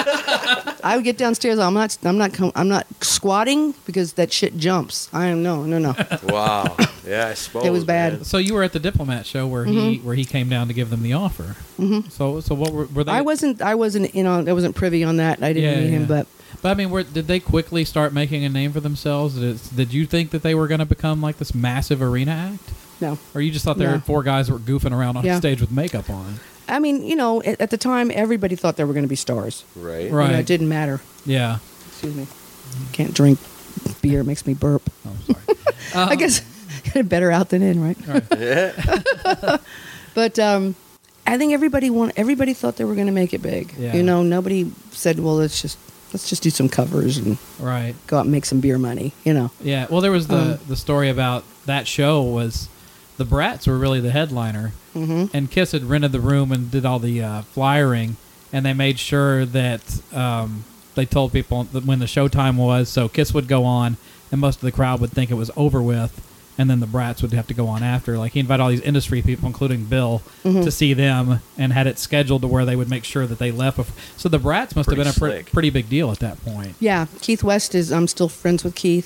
I'm not squatting because that shit jumps. No. Wow. Yeah, I suppose. It was bad. man. So you were at the Diplomat show where he came down to give them the offer. Mm-hmm. So what were they? I wasn't privy on that. I didn't meet him, but I mean, did they quickly start making a name for themselves? Did you think that they were going to become like this massive arena act, no. or you just thought they were No. four guys that were goofing around on Yeah. stage with makeup on? I mean, at the time, everybody thought they were going to be stars. Right. Right. It didn't matter. Yeah. Excuse me. Can't drink beer. It makes me burp. Oh, sorry. I guess better out than in, right? Yeah. But I think everybody thought they were going to make it big. Yeah. Nobody said, "Well, let's just do some covers and Right. go out and make some beer money." Yeah. Well, there was the story about that show was the Brats were really the headliner, and Kiss had rented the room and did all the flyering, and they made sure that they told people that when the showtime was, so Kiss would go on, and most of the crowd would think it was over with, and then the Brats would have to go on after. Like he invited all these industry people, including Bill, to see them, and had it scheduled to where they would make sure that they left. So the Brats must have been a Pretty slick. pretty big deal at that point. Yeah, Keith West is. I'm still friends with Keith.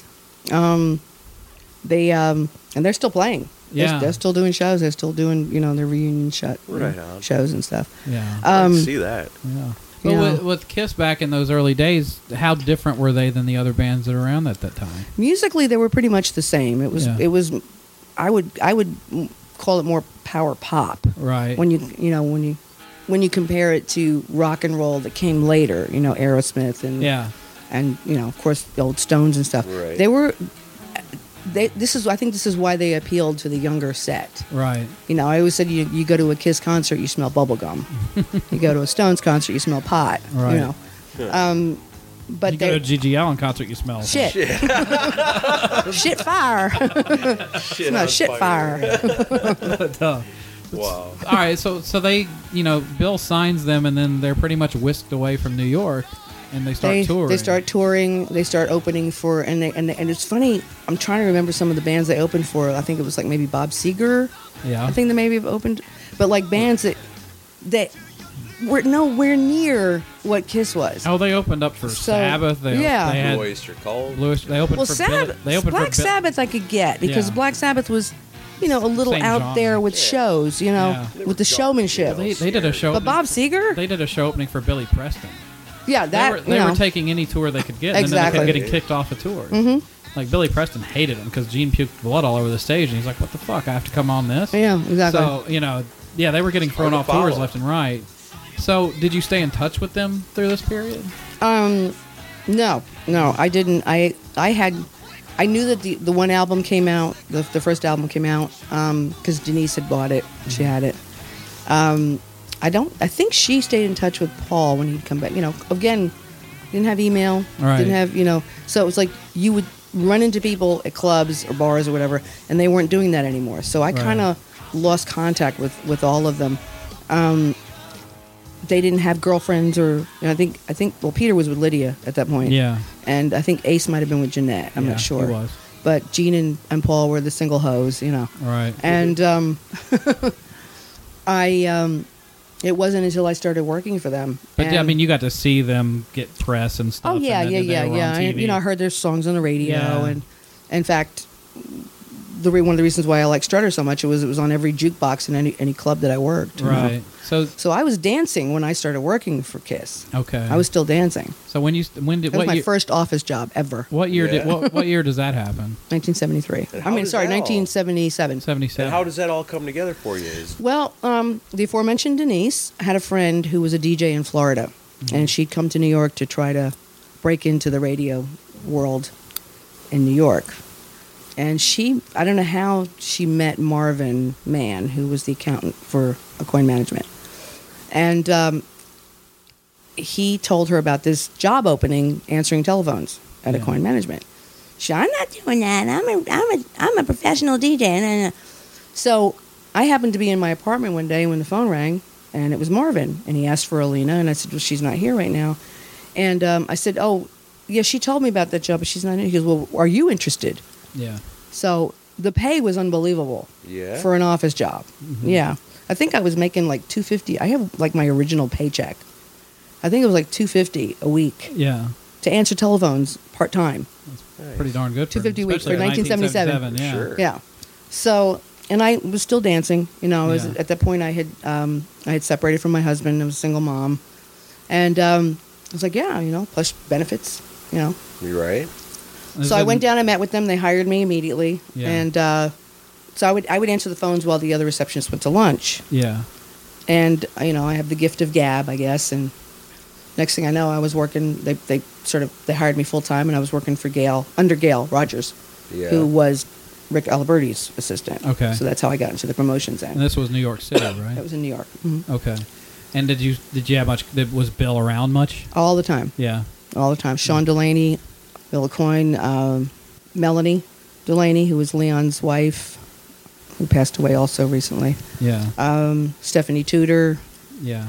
They and they're still playing. Yeah. They're still doing shows. They're still doing their reunion Right on. shows and stuff. Yeah. I can see that. Yeah. But Yeah. with Kiss back in those early days, how different were they than the other bands that were around at that time? Musically, they were pretty much the same. It was. Yeah. It was. I would call it more power pop. Right. When you compare it to rock and roll that came later, Aerosmith and Yeah. and of course the old Stones and stuff. Right. I think this is why they appealed to the younger set. Right. I always said you go to a Kiss concert, you smell bubble gum. You go to a Stones concert, you smell pot. Right. But You go to a G.G. Allen concert, you smell shit, shit fire, smell shit fire. Wow. All right, so they, Bill signs them, and then they're pretty much whisked away from New York, and they start touring. They start touring. They start opening for, and it's funny. I'm trying to remember some of the bands they opened for. I think it was like maybe Bob Seger. Yeah. I think they maybe have opened, but like bands that were nowhere near what Kiss was. Oh, they opened up for So, Sabbath. They had Oyster Cult. Lewis. They opened Well, for Sabbath, They opened Black for Sabbath I could get because Yeah. Black Sabbath was, a little Same out genre. there with shows, Yeah. with the showmanship. They did a show. But Bob Seger, They did a show opening for Billy Preston. yeah, They were taking any tour they could get, and then they Exactly. kept getting kicked off of tours. Mm-hmm. Like Billy Preston hated him because Gene puked blood all over the stage, and he's like, "What the fuck? I have to come on this." Yeah, exactly. So they were getting thrown to off tours follow. left and right. So did you stay in touch with them through this period? No, I didn't. I knew that the one album came out, the first album came out, because Denise had bought it. She had it. I think she stayed in touch with Paul when he'd come back. Again, didn't have email, Right. didn't have, so it was like you would run into people at clubs or bars or whatever, and they weren't doing that anymore. So I Right. kind of lost contact with all of them. They didn't have girlfriends, or I think well, Peter was with Lydia at that point. Yeah. And I think Ace might have been with Jeanette. I'm not sure. He was. But Gene and Paul were the single hoes, Right. And it wasn't until I started working for them. But and, I mean, you got to see them get press and stuff. oh yeah, and then they were on TV. I heard their songs on the radio, Yeah. and in fact, one of the reasons why I like Strutter so much it was on every jukebox in any club that I worked. Right. So I was dancing when I started working for Kiss. Okay. I was still dancing. So when That was what my year, first office job ever. what year Yeah. what year does that happen? 1973. And how does that all- 1977. 77. And how does that all come together for you? Well, the aforementioned Denise had a friend who was a DJ in Florida, and she'd come to New York to try to break into the radio world in New York. And I don't know how she met Marvin Mann, who was the accountant for Coin Management. And he told her about this job opening answering telephones at Yeah. Coin Management. She said, I'm not doing that. I'm a professional DJ. So I happened to be in my apartment one day when the phone rang, and it was Marvin. And he asked for Alina, and I said, well, she's not here right now. And I said, oh, yeah, she told me about that job, but she's not here. He goes, well, are you interested? Yeah. So the pay was unbelievable Yeah. for an office job. Yeah. I think I was making like $250. I have like my original paycheck. I think it was like $250 a week Yeah. to answer telephones part-time. Pretty darn good. For, $250 a week especially for in 1977. Yeah. Sure. Yeah. So, and I was still dancing. I was Yeah. at that point I had separated from my husband. I was a single mom. And I was like, yeah, plus benefits, You right? Is So I it- went down and met with them. They hired me immediately. Yeah. And so I would answer the phones while the other receptionists went to lunch. Yeah. And I have the gift of gab, I guess. And next thing I know, I was working. They hired me full time, and I was working for under Gail Rogers, Yeah. who was Rick Alberti's assistant. Okay. So that's how I got into the promotions And end. this was New York City, right? That was in New York. Mhm. Okay. And did you have much? Was Bill around much? All the time. Yeah. All the time. Sean Delaney, Bill Coyne, Melanie Delaney, who was Leon's wife, who passed away also recently. Yeah. Stephanie Tudor. Yeah.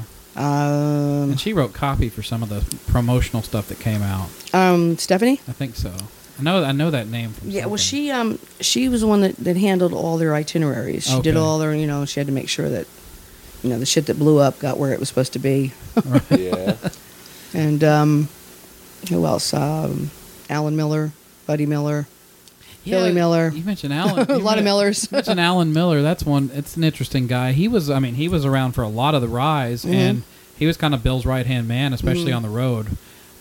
Um, And she wrote copy for some of the promotional stuff that came out. Stephanie? I think so. I know that name from Yeah, well, something. she was the one that handled all their itineraries. She did Okay. all their, she had to make sure that, the shit that blew up got where it was supposed to be. Yeah. And who else? Alan Miller, Buddy Miller, Billy Miller. You mentioned Alan. A lot of Millers. You mentioned Alan Miller. That's one. It's an interesting guy. He was around for a lot of the rise, and he was kind of Bill's right hand man, especially on the road.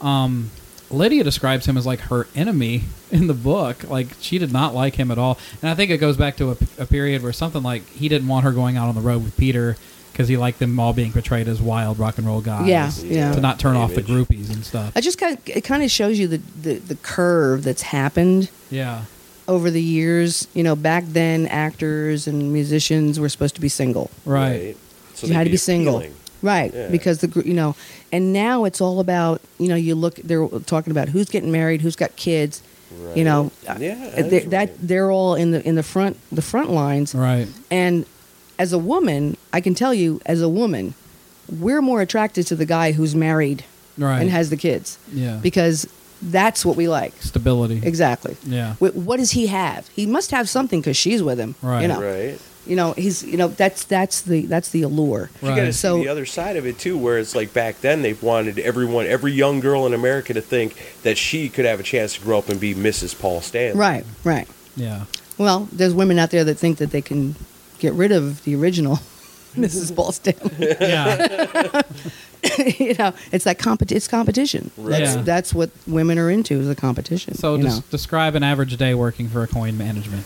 Lydia describes him as like her enemy in the book. Like she did not like him at all, and I think it goes back to a period where something like he didn't want her going out on the road with Peter because he liked them all being portrayed as wild rock and roll guys. Yeah. To not turn off the Image. groupies and stuff. It kind of shows you the curve that's happened Yeah. over the years. Back then, actors and musicians were supposed to be single. Right. So You had they'd to be single. appealing. Right, Yeah. because and now it's all about, they're talking about who's getting married, who's got kids, Right. Yeah, that's right. they're all in the front lines. Right. And as a woman, I can tell you, as a woman, we're more attracted to the guy who's married Right. and has the kids. Yeah. Because that's what we like. Stability. Exactly. Yeah. What does he have? He must have something because she's with him. Right. Right. He's that's the allure. You got to Right. see So- the other side of it too, where it's like back then they wanted every young girl in America to think that she could have a chance to grow up and be Mrs. Paul Stanley. Right. Yeah. Well, there's women out there that think that they can get rid of the original Mrs. Paul Stanley. Yeah. It's like it's competition. Right. Yeah. That's what women are into, is a competition. So describe an average day working for a Coin Management.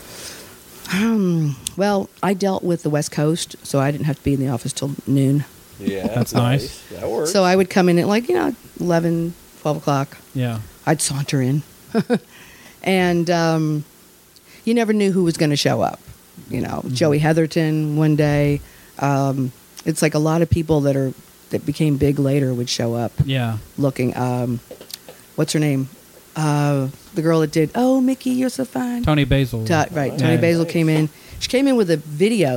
Well, I dealt with the West Coast, so I didn't have to be in the office till noon. Yeah, That's nice. That works. So I would come in at 11, 12 o'clock. Yeah. I'd saunter in. And you never knew who was going to show up. Joey Heatherton one day. It's like a lot of people that became big later would show up Yeah. looking. What's her name? The girl that did, "Oh, Mickey, you're so fine." Tony Basil. Tony Yeah. Basil came in. She came in with a video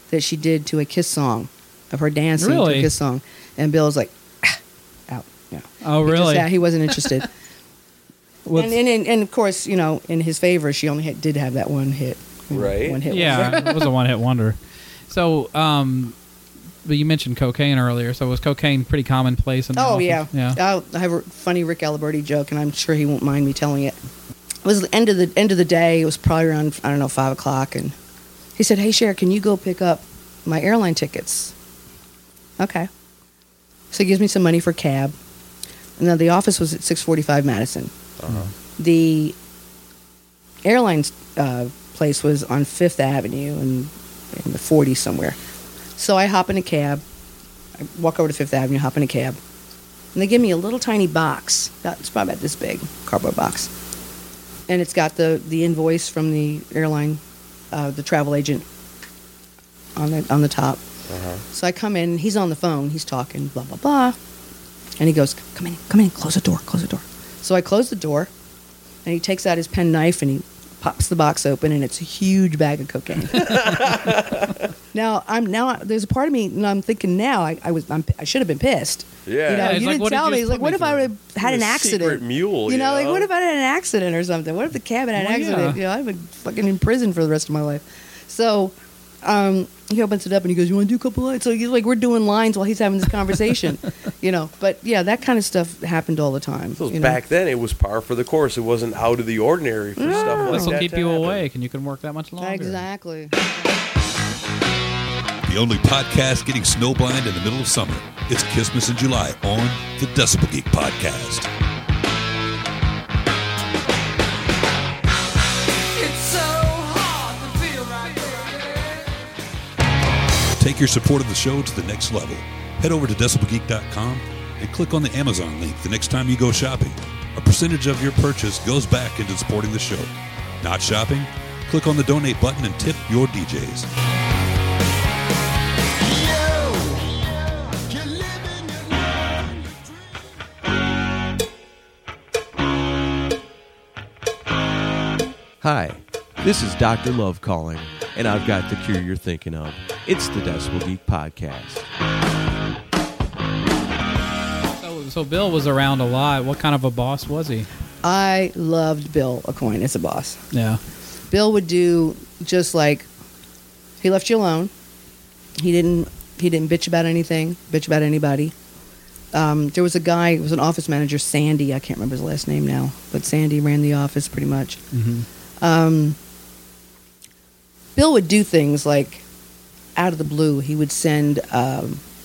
that she did to a Kiss song, of her dancing to Really? a Kiss song. And Bill's like, out. Yeah. Oh, He just- really? yeah, he wasn't interested. What's- and of course, in his favor, she only did have that one hit. Right. One hit. Yeah, it was a one-hit wonder. So, but you mentioned cocaine earlier. So was cocaine pretty commonplace in the Oh office? yeah. Yeah. I have a funny Rick Aliberti joke, and I'm sure he won't mind me telling it. It was the end of the day. It was probably around 5:00, and he said, "Hey, Cher, can you go pick up my airline tickets?" Okay. So he gives me some money for a cab, and then the office was at 645 Madison. The airlines place was on Fifth Avenue in the 40s somewhere. So I hop in a cab. I walk over to Fifth Avenue, hop in a cab, and they give me a little tiny box. It's probably about this big, cardboard box, and it's got the invoice from the airline, the travel agent on the top. So I come in. He's on the phone. He's talking, blah blah blah, and he goes, "Come in, close the door." So I close the door, and he takes out his penknife and he pops the box open, and it's a huge bag of cocaine. Now there's a part of me, and I'm thinking now I should have been pissed. Yeah. You know, Yeah, you it's like, didn't what did tell you me. just He's like, put what me if I would have had an A accident? secret mule, You know, like you know? what if I had an accident or something? What if the cab had an Well, accident? yeah. I've been fucking in prison for the rest of my life. So he opens it up and he goes, "You want to do a couple lines?" So he's like, we're doing lines while he's having this conversation, But yeah, that kind of stuff happened all the time. So back then, it was par for the course. It wasn't out of the ordinary for stuff like This will that keep to you happen. awake, and you can work that much longer. Exactly. The only podcast getting snowblind in the middle of summer. It's Christmas in July on the Decibel Geek Podcast. Take your support of the show to the next level. Head over to decibelgeek.com and click on the Amazon link the next time you go shopping. A percentage of your purchase goes back into supporting the show. Not shopping? Click on the donate button and tip your DJs. Hi, this is Dr. Love calling, and I've got the cure you're thinking of. It's the Decibel Geek Podcast. So Bill was around a lot. What kind of a boss was he? I loved Bill Aucoin as a boss. Yeah. Bill would do just like he left you alone. He didn't bitch about anything, bitch about anybody. There was a guy, it was an office manager, Sandy. I can't remember his last name now, but Sandy ran the office pretty much. Bill would do things like out of the blue. He would send a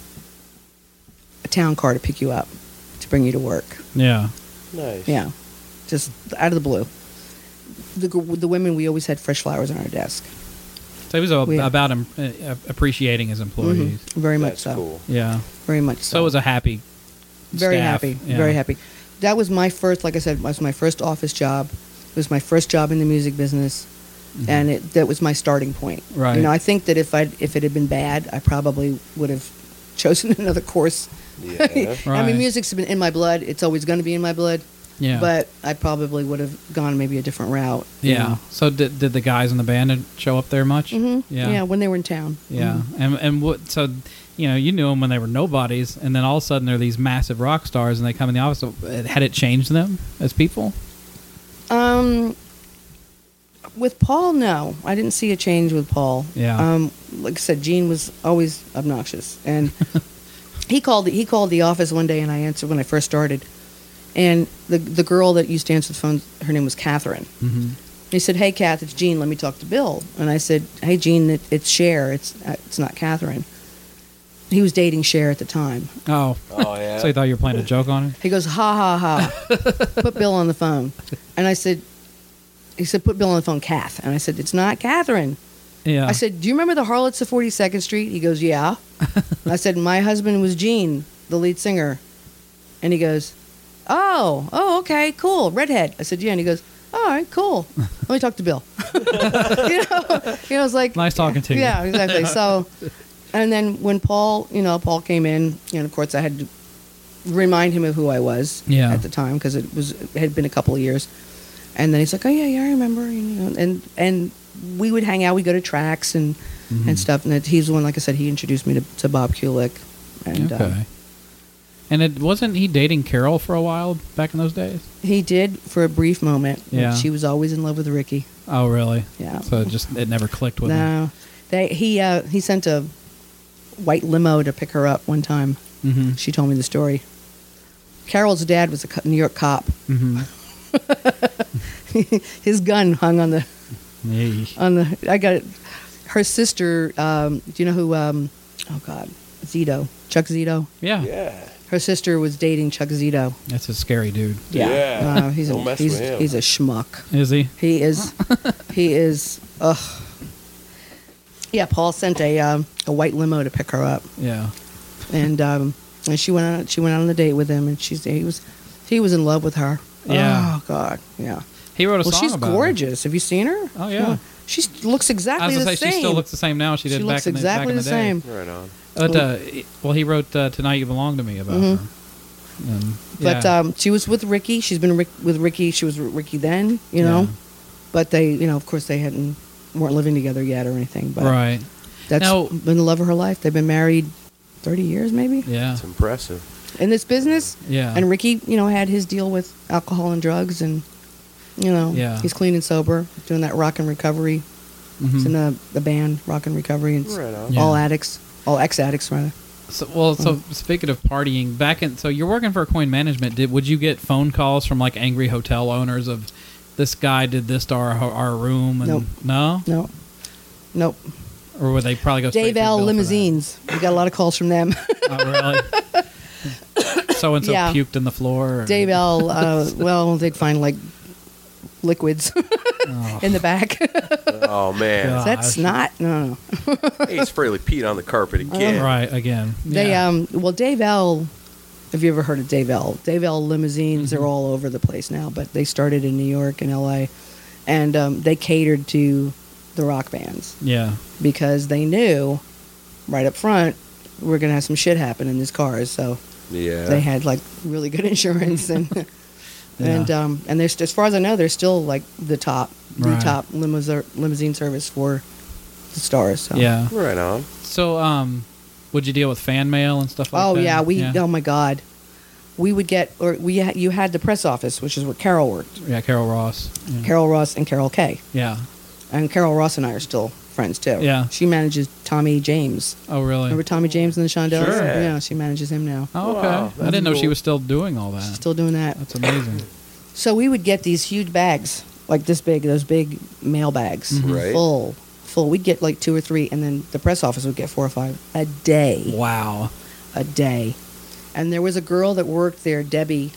town car to pick you up to bring you to work. Yeah. Nice. Yeah, just out of the blue. The women, we always had fresh flowers on our desk. So he was about appreciating his employees. Very much That's so. cool. Yeah. Very much so. So it was a happy very staff. happy. Yeah. Very happy. That was my first, like I said, was my first office job. It was my first job in the music business, and that was my starting point. Right. I think that if it had been bad, I probably would have chosen another course. Yeah. I Right. mean, music's been in my blood. It's always going to be in my blood. Yeah. But I probably would have gone maybe a different route. Yeah. So did the guys in the band show up there much? Mm-hmm. Yeah. Yeah, when they were in town. Yeah. And what? So you knew them when they were nobodies, and then all of a sudden they're these massive rock stars, and they come in the office. So, had it changed them as people? With Paul, no, I didn't see a change with Paul. Yeah. Like I said, Gene was always obnoxious, and he called the office one day, and I answered when I first started, and the girl that used to answer the phone, her name was Catherine. Mm-hmm. He said, "Hey, Kath, it's Gene. Let me talk to Bill." And I said, "Hey, Gene, it's Cher. It's not Catherine." He was dating Cher at the time. Oh. Oh, yeah. So you thought you were playing a joke on it? He goes, "Ha ha ha!" Put Bill on the phone, and I said, "He said put Bill on the phone, Kath." And I said, "It's not Catherine." Yeah. I said, "Do you remember the Harlots of 42nd Street?" He goes, "Yeah." I said, "My husband was Gene, the lead singer." And he goes, "Oh, okay, cool, redhead." I said, "Yeah." And he goes, "All right, cool. Let me talk to Bill." I was like, Nice talking to you. Yeah, exactly. So, and then when Paul came in, of course I had to remind him of who I was at the time because it had been a couple of years. And then he's like, "Oh yeah, I remember." And we would hang out. We'd go to tracks, and and stuff. And he's the one, like I said, he introduced me to Bob Kulick. And, Okay. And it wasn't he dating Carol for a while back in those days? he did for a brief moment. Yeah. She was always in love with Ricky. Oh, really? Yeah. So it never clicked with him. No, he sent a white limo to pick her up one time. Mm-hmm. She told me the story. Carol's dad was a New York cop. Mm-hmm. His gun hung on the Yay. I got it. Her sister. Do you know who? Oh God, Zito. Chuck Zito. Yeah. Yeah. Her sister was dating Chuck Zito. That's a scary dude. Yeah. He's Don't mess with him. he's a schmuck. Is he? He is. He is. Ugh. Yeah, Paul sent a white limo to pick her up, Yeah. and she went on the date with him, and he was in love with her. Yeah. Oh God. Yeah. He wrote a Well, song she's about gorgeous. Have you seen her? Oh, yeah. She looks I exactly was the going to say, same. she still looks the same now as she did She back looks in the, exactly back in the the day. same. Right on. But, he wrote Tonight You Belong to Me about her. And, But yeah. she was with Ricky. She's been with Ricky. She was with Ricky then, know. Yeah. But they, of course, they weren't living together yet or anything. But Right. that's Now- been the love of her life. They've been married 30 years, maybe, Yeah. It's impressive. in this business. Yeah. And Ricky, had his deal with alcohol and drugs, and Yeah. he's clean and sober, doing that rock and recovery. Mhm. He's in the band Rock and Recovery, and it's Right on. Yeah. all addicts, all ex-addicts rather. So speaking of partying, so you're working for Coin Management. Would you get phone calls from like angry hotel owners of this guy did this to our room? And Nope. No? No, nope. Or would they probably go straight Dave for L. Bill for that? Limousines. We got a lot of calls from them. Oh, really? So and so Yeah. puked in the floor. Or? Dave L. Well, they'd find like liquids in the back. Oh man, God. That's not no. he's fairly peed on the carpet again. Right, again. They Yeah. well, Dave L. Have you ever heard of Dave L? Dave L. Limousines are all over the place now, but they started in New York and L.A. and they catered to the rock bands Yeah. because they knew right up front we're gonna have some shit happen in these cars, so Yeah. they had like really good insurance and. Yeah. And there's, as far as I know, they're still like the top Right. limousine service for the stars. So. Oh. Yeah. Right on. So, would you deal with fan mail and stuff like that? Oh yeah, oh my God, we would get you had the press office, which is where Carol worked, Yeah, Carol Ross. Yeah. Carol Ross and Carol Kay, Yeah. and Carol Ross and I are still friends too. Yeah. she manages Tommy James. Oh, really? Remember Tommy James and the Shondells? Sure. Yeah, she manages him now. Oh, okay. Wow, I didn't know she cool. was still doing all that. Still doing that. That's amazing. So we would get these huge bags, like this big, those big mail bags, Mm-hmm. Right. full. We'd get like 2 or 3, and then the press office would get 4 or 5 a day. Wow. A day. And there was a girl that worked there, Debbie,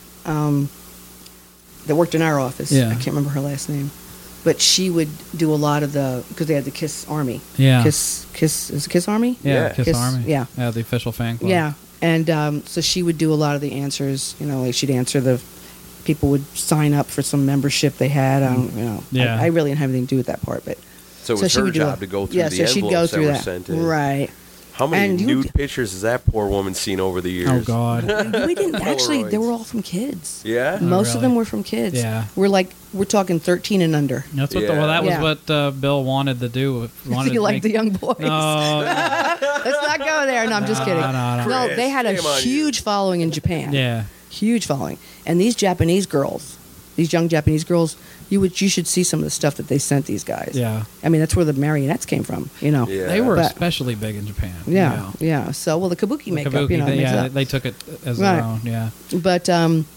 that worked in our office. Yeah. I can't remember her last name, but she would do a lot of because they had the Kiss Army. Yeah. Kiss is it Kiss Army? Yeah, Yeah. Kiss, Kiss- Army. yeah. Yeah, the official fan club. Yeah. And so she would do a lot of the answers. Like she'd answer people would sign up for some membership they had. Yeah. I really didn't have anything to do with that part, but. So it was she her would do job to go through yeah, the so she'd go envelopes through that were that. sent in. Right. How many And you- nude pictures has that poor woman seen over the years? Oh, God. We didn't actually. They Polaroids. were all from kids. Yeah. Most of really? them were from kids. Yeah. We're talking 13 and under. That's what. Yeah. That was Yeah. what Bill wanted to do. Wanted You to like make- the young boys. No. Let's not go there. No, I'm just kidding. No. They had a Shame on you. huge following in Japan. Yeah. Huge following. And these Japanese girls, these young Japanese girls, you should see some of the stuff that they sent these guys. Yeah. I mean, that's where the marionettes came from. Yeah. They were But- especially big in Japan. Yeah. So, the kabuki The makeup, kabuki, makes it up. they took it as Right. their own. Yeah. But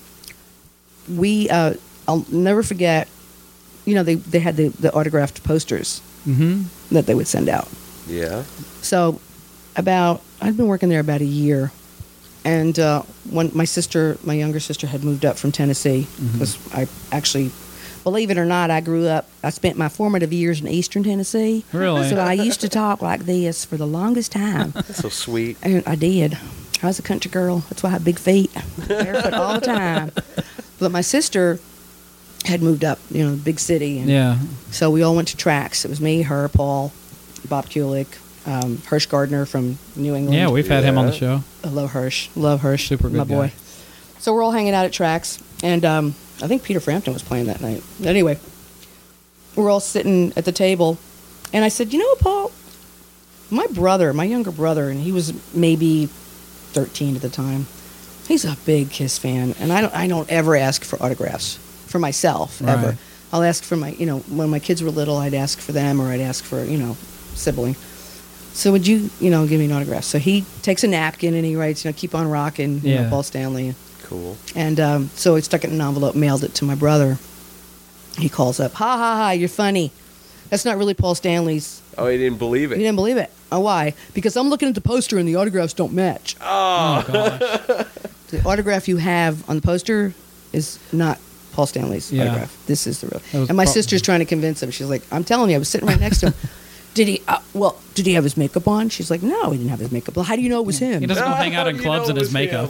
I'll never forget. They had the autographed posters Mm-hmm. that they would send out. Yeah. So I'd been working there about a year, and when my younger sister had moved up from Tennessee, because I actually, believe it or not, I spent my formative years in Eastern Tennessee. Really? So I used to talk like this for the longest time. That's so sweet. And I did. I was a country girl. That's why I had big feet. Barefoot all the time. But my sister had moved up, big city. And Yeah. so we all went to tracks. It was me, her, Paul, Bob Kulick, Hirsch Gardner from New England. Yeah, we've had him on the Yeah. show. I love Hirsch. Love Hirsch. Super good my boy. guy. So we're all hanging out at tracks. And I think Peter Frampton was playing that night. Anyway, we're all sitting at the table. And I said, Paul, My brother, my younger brother, and he was maybe 13 at the time. He's a big Kiss fan, and I don't ever ask for autographs for myself ever. Right. I'll ask for my, when my kids were little, I'd ask for them, or I'd ask for, sibling. So would you, give me an autograph? So he takes a napkin and he writes, keep on rocking, Paul Stanley. Cool. And so I stuck it in an envelope, mailed it to my brother. He calls up, ha, ha, ha, you're funny. That's not really Paul Stanley's. Oh, he didn't believe it. He didn't believe it. Oh, why? Because I'm looking at the poster and the autographs don't match. Oh, gosh. The autograph you have on the poster is not Paul Stanley's autograph. This is the real. And my sister's trying to convince him. She's like, I'm telling you, I was sitting right next to him. Did he have his makeup on? She's like, no, he didn't have his makeup on. How do you know it was him? He doesn't go hang out in clubs in his makeup.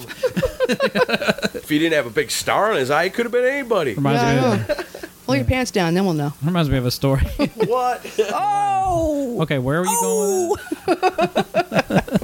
If he didn't have a big star on his eye, it could have been anybody. Reminds me Pull your pants down, then we'll know. Reminds me of a story. What? Oh! Okay, where were you going with that?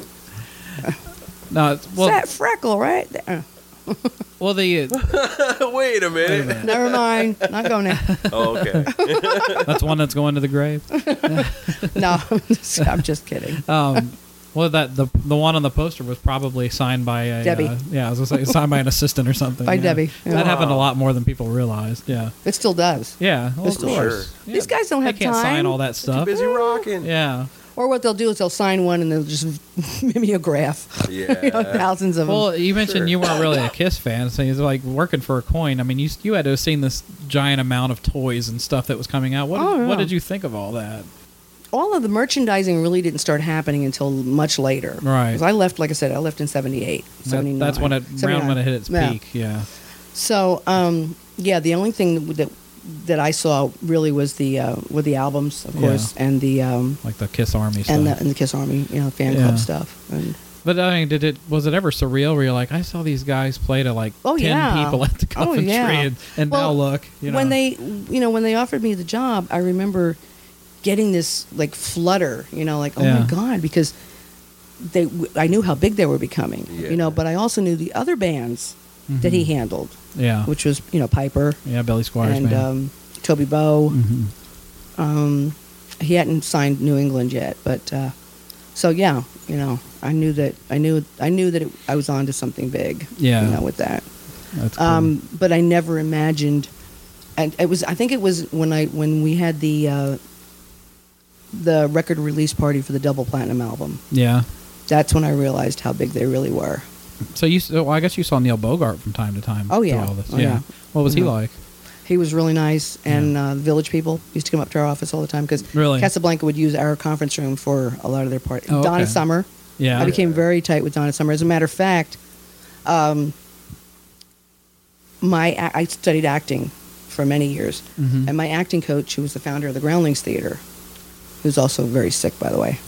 No, It's that freckle right there. Well, Wait a minute. Never mind. Not going there. Oh, okay. that's one that's going to the grave. No, I'm just kidding. Well, the one on the poster was probably signed by a Debbie. I was gonna say signed by an assistant or something. By Debbie. Yeah. That happened a lot more than people realized. Yeah. It still does. Yeah. Well, of still course. Sure. Yeah. These guys don't They have can't time. sign all that Too stuff. busy rocking. Yeah. Or what they'll do is they'll sign one and they'll just mimeograph. Yeah. Thousands of them. Well, you mentioned Sure. you weren't really a Kiss fan, so you're like working for a coin. I mean, you had to have seen this giant amount of toys and stuff that was coming out. What did you think of all that? All of the merchandising really didn't start happening until much later. Right. 'Cause I left, like I said, I left in 78, 79. That's when it 79. hit its Yeah. peak. Yeah. So, the only thing that I saw really was the albums, of course, and the Like the Kiss Army stuff. and the Kiss Army, fan Yeah. club stuff. And But I mean, was it ever surreal where you're like, I saw these guys play to like 10 yeah. people at the Coventry, and Well, now look, when they offered me the job, I remember getting this like flutter, like, oh Yeah. my God, because I knew how big they were becoming, Yeah. but I also knew the other bands that he handled, yeah, which was, Piper Billy Squires and band. Toby Bow. Mm-hmm. He hadn't signed New England yet, but so yeah, I knew that I was onto something big, Yeah. with that. That's cool. But I never imagined, and I think it was when we had the record release party for the double platinum album. Yeah. That's when I realized how big they really were. So I guess you saw Neil Bogart from time to time. Oh, yeah. through all this. Oh, yeah. What was he Mhm. like? He was really nice, and the Village people used to come up to our office all the time because Really? Casablanca would use our conference room for a lot of their parties. Oh, Donna okay. Summer. Yeah. I became very tight with Donna Summer. As a matter of fact, I studied acting for many years, Mhm. and my acting coach, who was the founder of the Groundlings Theater, who's also very sick, by the way,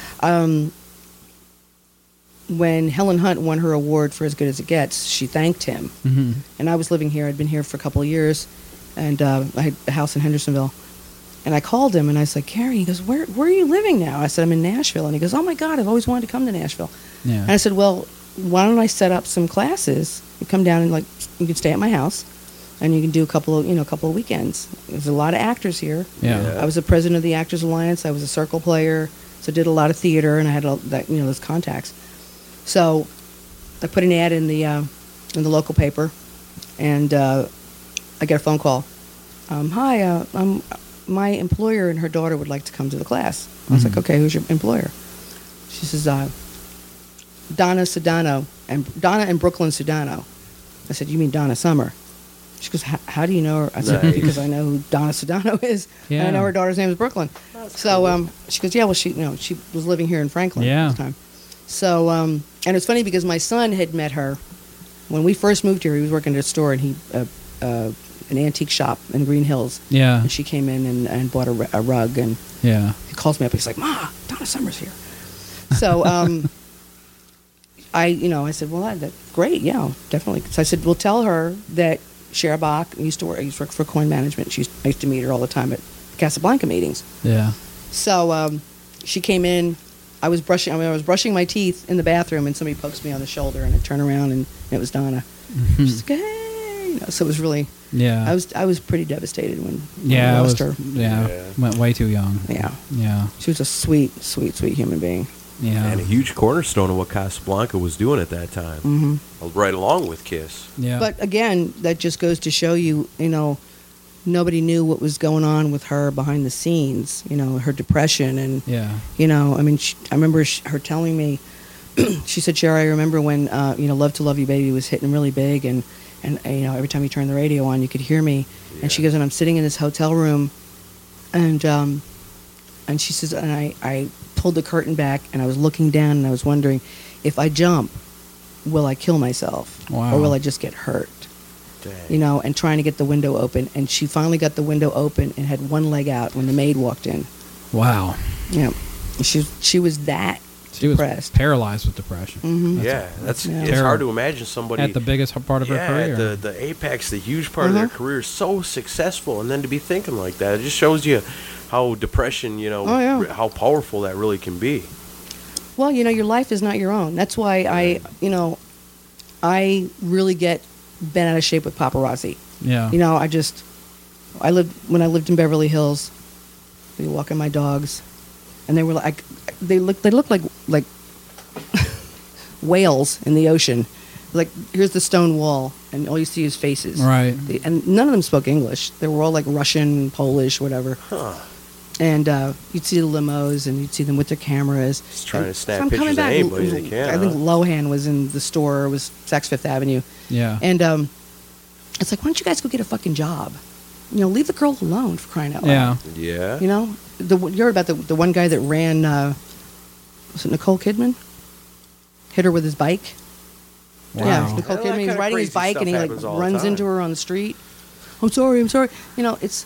when Helen Hunt won her award for As Good as It Gets, she thanked him. Mhm. And I was living here. I'd been here for a couple of years, and I had a house in Hendersonville. And I called him, and I said, Gary, he goes, where are you living now? I said, I'm in Nashville. And he goes, oh, my God, I've always wanted to come to Nashville. Yeah. And I said, well, why don't I set up some classes? You come down and, you can stay at my house, and you can do a couple of weekends. There's a lot of actors here. Yeah. I was the president of the Actors Alliance. I was a circle player, so did a lot of theater, and I had those contacts. So I put an ad in the local paper, and I get a phone call. Hi, my employer and her daughter would like to come to the class. I was like, okay, who's your employer? She says, Donna Sedano, Donna and Brooklyn Sedano. I said, you mean Donna Summer? She goes, how do you know her? I said, Nice. because I know who Donna Sedano is, and I know her daughter's name is Brooklyn. So she goes, yeah, well, she was living here in Franklin at the time. So, and it's funny because my son had met her when we first moved here. He was working at a store, and an antique shop in Green Hills. Yeah. And she came in and bought a rug, and Yeah. he calls me up. He's like, Ma, Donna Summer's here. So, I said, well, that's great. Yeah, definitely. So I said, well, tell her that Shara Bach used to work for Coin Management. I used to meet her all the time at Casablanca meetings. Yeah. So she came in. I was brushing my teeth in the bathroom, and somebody pokes me on the shoulder, and I turn around, and it was Donna. She's like, hey. So it was really. Yeah. I was pretty devastated when Yeah, I I lost was. her. Yeah, went way too young. Yeah. Yeah. She was a sweet human being. Yeah. And a huge cornerstone of what Casablanca was doing at that time. Mm-hmm. Right along with Kiss. Yeah. But again, that just goes to show you, nobody knew what was going on with her behind the scenes. Her depression and. Yeah. I mean, I remember her telling me. She said, "Sherry, I remember when Love to Love You Baby was hitting really big, and every time you turned the radio on, you could hear me." Yeah. And she goes, "And I'm sitting in this hotel room, and she says, and I pulled the curtain back, and I was looking down, and I was wondering, if I jump, will I kill myself, Wow. or will I just get hurt?" Dang. And trying to get the window open, and she finally got the window open and had one leg out when the maid walked in. Wow. Yeah, she was that. She was depressed. paralyzed with depression. Mm-hmm. It's Terrible. hard to imagine somebody At the biggest part of her career. at the apex, the huge part of their career, so successful, and then to be thinking like that, it just shows you how depression, how powerful that really can be. Well, your life is not your own. That's why I really get bent out of shape with paparazzi. Yeah. When I lived in Beverly Hills, we were walking my dogs, and they were like, they looked like whales in the ocean. Like, here's the stone wall, and all you see is faces. Right. And none of them spoke English. They were all like Russian, Polish, whatever. Huh. And you'd see the limos, and you'd see them with their cameras. Just trying to So snap I'm coming pictures of back, anybody and they can. I think Lohan was in the store. It was Saks Fifth Avenue. Yeah. And it's like, why don't you guys go get a fucking job? Leave the girl alone, for crying out loud. Yeah. Yeah. You heard about the one guy that ran, was it Nicole Kidman? Hit her with his bike. Wow. Yeah, Nicole Yeah, that Kidman. He's kinda riding his crazy bike stuff and he happens all the runs time. into her on the street. I'm sorry. It's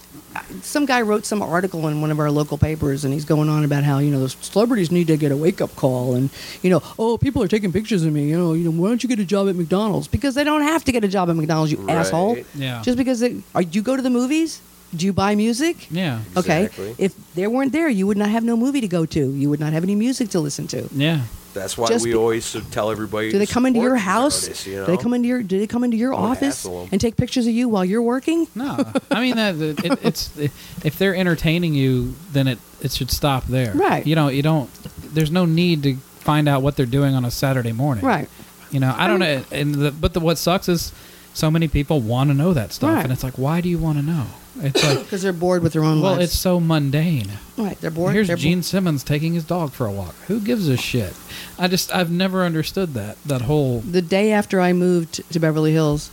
some guy wrote some article in one of our local papers, and he's going on about how the celebrities need to get a wake up call, and people are taking pictures of me. Why don't you get a job at McDonald's? Because they don't have to get a job at McDonald's, you Right. asshole. Yeah. Just because you go to the movies. Do you buy music? Yeah. Okay. Exactly. If they weren't there, you would not have no movie to go to. You would not have any music to listen to. Yeah. That's why Just we be- always tell everybody. Do they to come into support your these house? artists, Do they come into your Don't office hassle 'em. and take pictures of you while you're working? No. I mean, it's if they're entertaining you, then it should stop there. Right. You don't. There's no need to find out what they're doing on a Saturday morning. Right. I don't know. But what sucks is so many people want to know that stuff, Right. and it's like, why do you want to know? It's like, Because they're bored with their own well, lives. it's so mundane. Right. They're bored. Here's they're Gene Simmons taking his dog for a walk. Who gives a shit? I've never understood that whole. The day after I moved to Beverly Hills,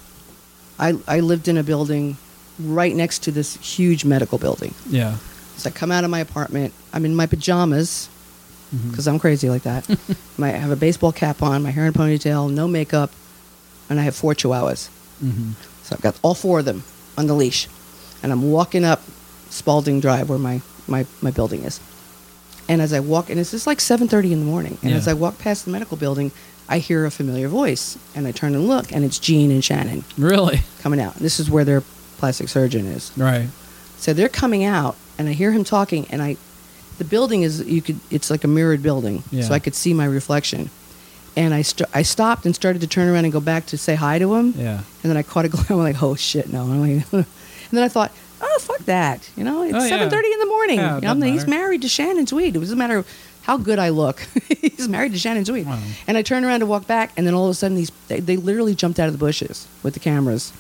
I lived in a building right next to this huge medical building. Yeah. So I come out of my apartment. I'm in my pajamas because I'm crazy like that. I have a baseball cap on, my hair in a ponytail, no makeup, and I have 4 chihuahuas. Mm-hmm. So I've got all 4 of them on the leash. And I'm walking up Spalding Drive where my building is. And as I walk, and it's just like 7:30 in the morning. And Yeah. as I walk past the medical building, I hear a familiar voice. And I turn and look, and it's Gene and Shannon Really? coming out. This is where their plastic surgeon is. Right. So they're coming out, and I hear him talking, and the building is, it's like a mirrored building. Yeah. So I could see my reflection. And I stopped and started to turn around and go back to say hi to him. Yeah. And then I caught a glance. I'm like, oh shit, no. And then I thought, oh fuck that. It's Oh, yeah. 7:30 in the morning. Yeah, it doesn't He's matter. married to Shannon Tweed. It doesn't matter how good I look. He's married to Shannon Tweed. Wow. And I turned around to walk back, and then all of a sudden they literally jumped out of the bushes with the cameras.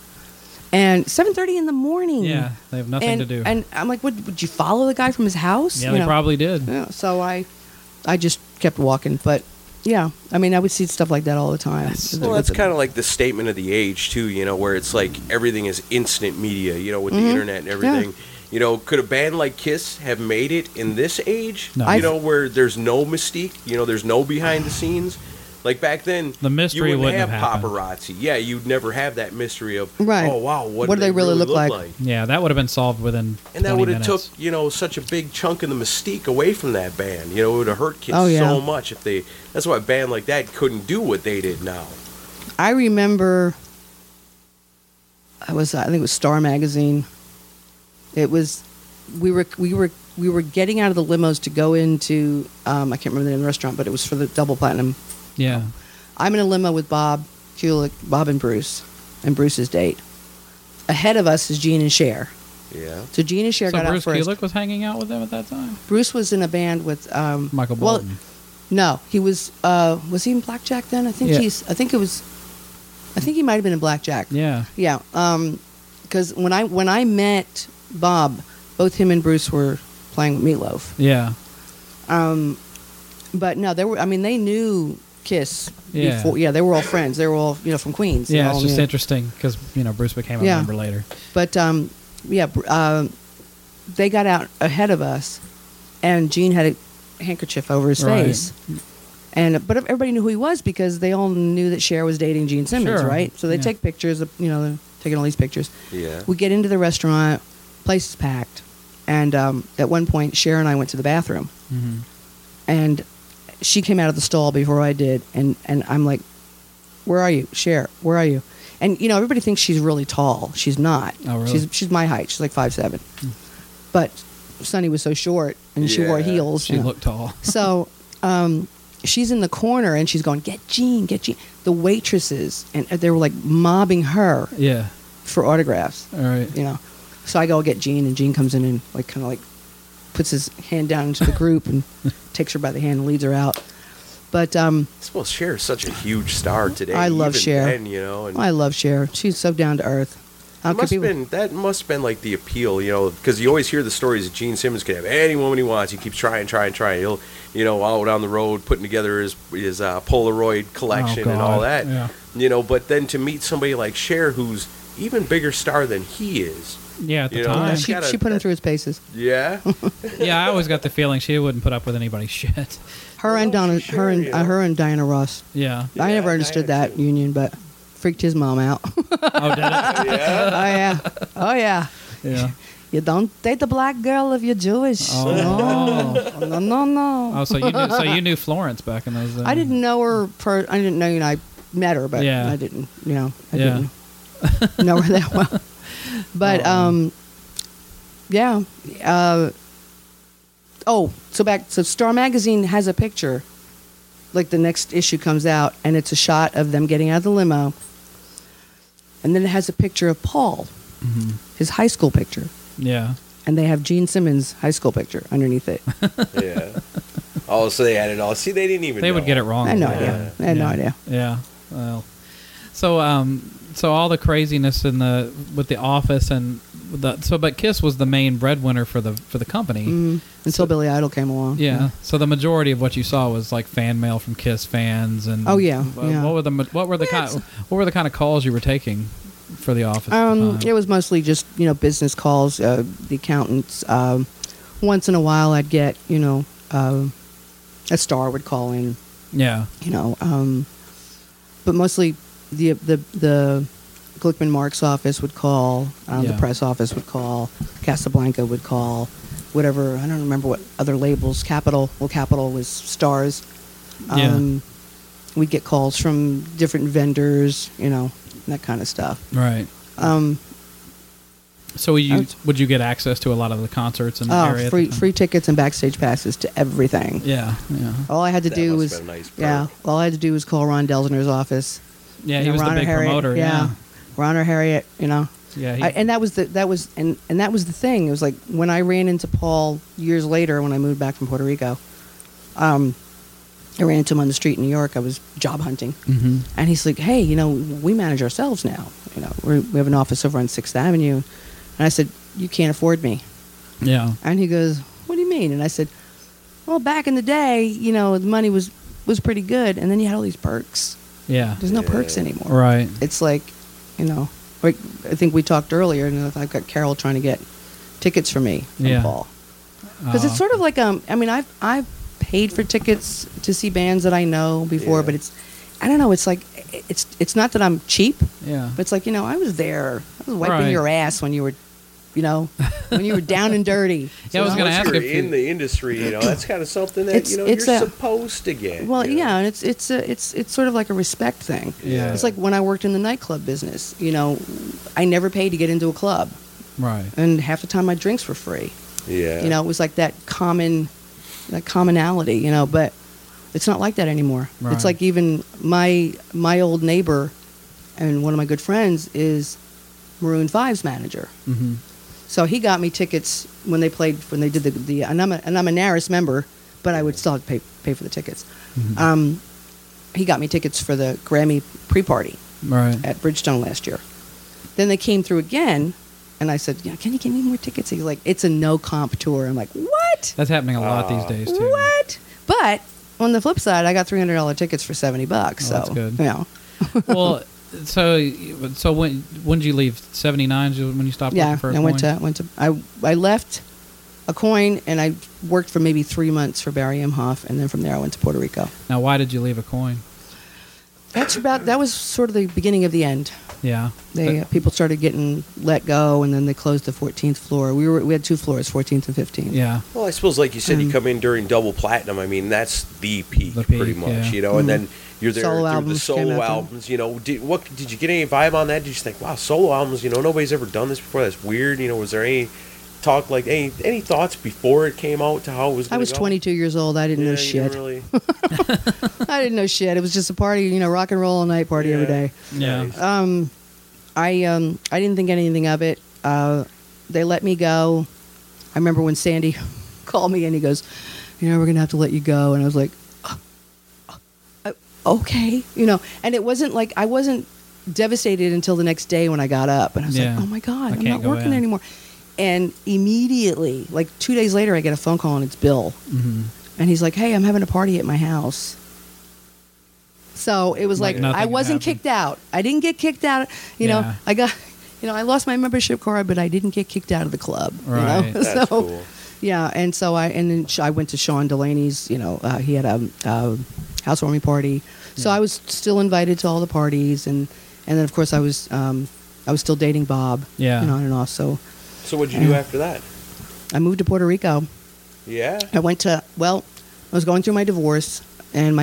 And 7:30 in the morning. Yeah. They have nothing to do. And I'm like, would you follow the guy from his house? Yeah, they probably did. Yeah, so I just kept walking. But yeah, I mean, I would see stuff like that all the time. Well, that's kind of like the statement of the age too, where it's like everything is instant media, with the internet and everything. Could a band like Kiss have made it in this age? No. Where there's no mystique, there's no behind the scenes. Like back then, The mystery you wouldn't wouldn't have have happened. paparazzi. Yeah, you'd never have that mystery of, Right. oh wow, what do they really look like? Yeah, that would have been solved within And that 20 would have minutes. took, such a big chunk of the mystique away from that band. It would have hurt kids Oh, yeah. so much if they. That's why a band like that couldn't do what they did now. I remember I think it was Star Magazine. It was we were getting out of the limos to go into I can't remember the name of the restaurant, but it was for the Double Platinum. Yeah. I'm in a limo with Bob Kulick, Bob and Bruce, and Bruce's date. Ahead of us is Gene and Cher. Yeah. So Gene and Cher So got Bruce out first. Kulick was hanging out with them at that time. Bruce was in a band with Michael well, Bolton. no, he was he in Blackjack then? I think Yeah. I think he might have been in Blackjack. Yeah. Yeah. Because when I met Bob, both him and Bruce were playing with Meatloaf. Yeah. But no, they knew Kiss Yeah. before. Yeah, they were all friends. They were all from Queens. They Yeah, all it's just knew. interesting because Bruce became a Yeah. member later. But they got out ahead of us, and Gene had a handkerchief over his Right. face. But everybody knew who he was because they all knew that Cher was dating Gene Simmons, Sure. right? So they Yeah. take pictures of, they're taking all these pictures. Yeah. We get into the restaurant, place is packed, and at one point, Cher and I went to the bathroom, Mm-hmm. and she came out of the stall before I did, and I'm like, "Where are you, Cher? Where are you?" And everybody thinks she's really tall. She's not. Oh, really? She's my height. She's like 5'7". But Sonny was so short, and she wore Yeah. heels. She looked tall. So she's in the corner, and she's going, "Get Gene, get Gene." The waitresses, and they were like mobbing her Yeah. for autographs. All right. So I go get Gene, and Gene comes in and kind of puts his hand down into the group and takes her by the hand and leads her out. But Well, Cher's such a huge star today. I love even Cher. then, and I love Cher. She's so down to earth. that must have been like the appeal, because you always hear the stories that Gene Simmons could have any woman he wants. He keeps trying. He'll, out on the road putting together his Polaroid collection and all that. Yeah. But then to meet somebody like Cher, who's even bigger star than he is. Yeah, at the You know, time. that's- She gotta- put him through his paces. Yeah. Yeah, I always got the feeling she wouldn't put up with anybody's shit. Her and Well, Donna, for sure, her and Diana Ross. Yeah. I Yeah, never understood Diana that too. union, but freaked his mom out. Oh, did it? Yeah. Oh yeah. Yeah. You don't date the black girl if you're Jewish. Oh. No. Oh, so you knew Florence back in those days. I didn't know her. I didn't know. I met her, but Yeah. I didn't. I Yeah. didn't know her that well. But yeah. So Star Magazine has a picture. Like the next issue comes out, and it's a shot of them getting out of the limo, and then it has a picture of Paul, his high school picture, Yeah. and they have Gene Simmons' high school picture underneath it. Yeah. Oh, so they had it all. See, they didn't even They would know. get it wrong. I had no Yeah. idea. I had no idea. Yeah. Well, so all the craziness with the Office but Kiss was the main breadwinner for the company. Until Billy Idol came along. Yeah. So the majority of what you saw was like fan mail from Kiss fans and Oh, yeah, What yeah. were the kind of calls you were taking for the Office? at the time? It was mostly just business calls. The accountants. Once in a while, I'd get a star would call in. Yeah. But mostly the Glickman Mark's office would call. The Yeah. press office would call. Casablanca would call. Whatever. I don't remember what other labels. Capital was Stars. Yeah. We'd get calls from different vendors. That kind of stuff. Right. So would you get access to a lot of the concerts in the area? at the time? Free tickets and backstage passes to everything. Yeah. Yeah. All I had to That do must was have been a nice perk. yeah. All I had to do was call Ron Delsener's office. Yeah. He was the Ron or big Harriet, promoter. Yeah. Ron or Harriet. Yeah. And that was the thing. It was like when I ran into Paul years later when I moved back from Puerto Rico. I ran into him on the street in New York. I was job hunting, and he's like, "Hey, we manage ourselves now. We have an office over on 6th Avenue." And I said, "You can't afford me." Yeah. And he goes, "What do you mean?" And I said, "Well, back in the day, the money was pretty good, and then you had all these perks. Yeah. There's no perks anymore. Right. It's like, like I think we talked earlier. I've got Carol trying to get tickets for me from Yeah. Paul because it's sort of like I've paid for tickets to see bands that I know before, Yeah. but I don't know. It's like it's not that I'm cheap, Yeah. but it's like I was there. I was wiping Right. your ass when you were. When you were down and dirty. Yeah, I was gonna Once ask you're if you- in the industry, that's kind of something that It's- you're it's a- supposed to get. Well, yeah, and it's sort of like a respect thing. Yeah. It's like when I worked in the nightclub business. I never paid to get into a club, Right. and half the time my drinks were free. Yeah. It was like that commonality. But it's not like that anymore. Right. It's like even my old neighbor and one of my good friends is Maroon 5's manager. Mm-hmm. So he got me tickets when they did the and I'm a NARAS member, but I would still have to pay for the tickets. Mm-hmm. He got me tickets for the Grammy pre-party Right. at Bridgestone last year. Then they came through again, and I said, "Yeah, can you give me more tickets?" He's like, "It's a no comp tour." I'm like, "What? That's happening a lot these days too. What?" But on the flip side, I got $300 tickets for $70. Oh, So that's good. you know, Well, so when did you leave? 79 when you stopped yeah. working for a I coin? went to I left a coin, and I worked for maybe 3 months for Barry Imhoff, and then from there I went to Puerto Rico. Now, why did you leave a coin? That was sort of the beginning of the end. Yeah. People started getting let go, and then they closed the 14th floor. We had 2 floors, 14th and 15th. Yeah. Well, I suppose, like you said, you come in during double platinum. I mean, that's the peak, The peak, pretty much, yeah. you know. And then you're there Solo through the albums came solo out then. albums. You know, did you get any vibe on that? Did you think, wow, solo albums? You know, nobody's ever done this before. That's weird. You know, was there any talk, like any thoughts before it came out to how it was? I was 22 years old. I didn't know You shit. didn't really. I didn't know shit. It was just a party, you know, rock and roll all night party every day. Yeah. Nice. I didn't think anything of it. They let me go. I remember when Sandy called me and he goes, "You know, we're gonna have to let you go." And I was like, "Okay," you know. And it wasn't like I wasn't devastated until the next day when I got up and I was Yeah. like, "Oh my god, I I'm can't not go working in. anymore." And immediately, like 2 days later, I get a phone call and it's Bill, and he's like, "Hey, I'm having a party at my house." So it was Like like nothing I wasn't happened. kicked out. I didn't get kicked out. You know, Yeah. I got, you know, I lost my membership card, but I didn't get kicked out of the club. Right. You know? That's so, cool. yeah, and so I went to Sean Delaney's. You know, he had a housewarming party, so I was still invited to all the parties, and then of course I was still dating Bob. Yeah. You know, on and off. So So what'd you do after that? I moved to Puerto Rico. Yeah. I went to, well, I was going through my divorce, and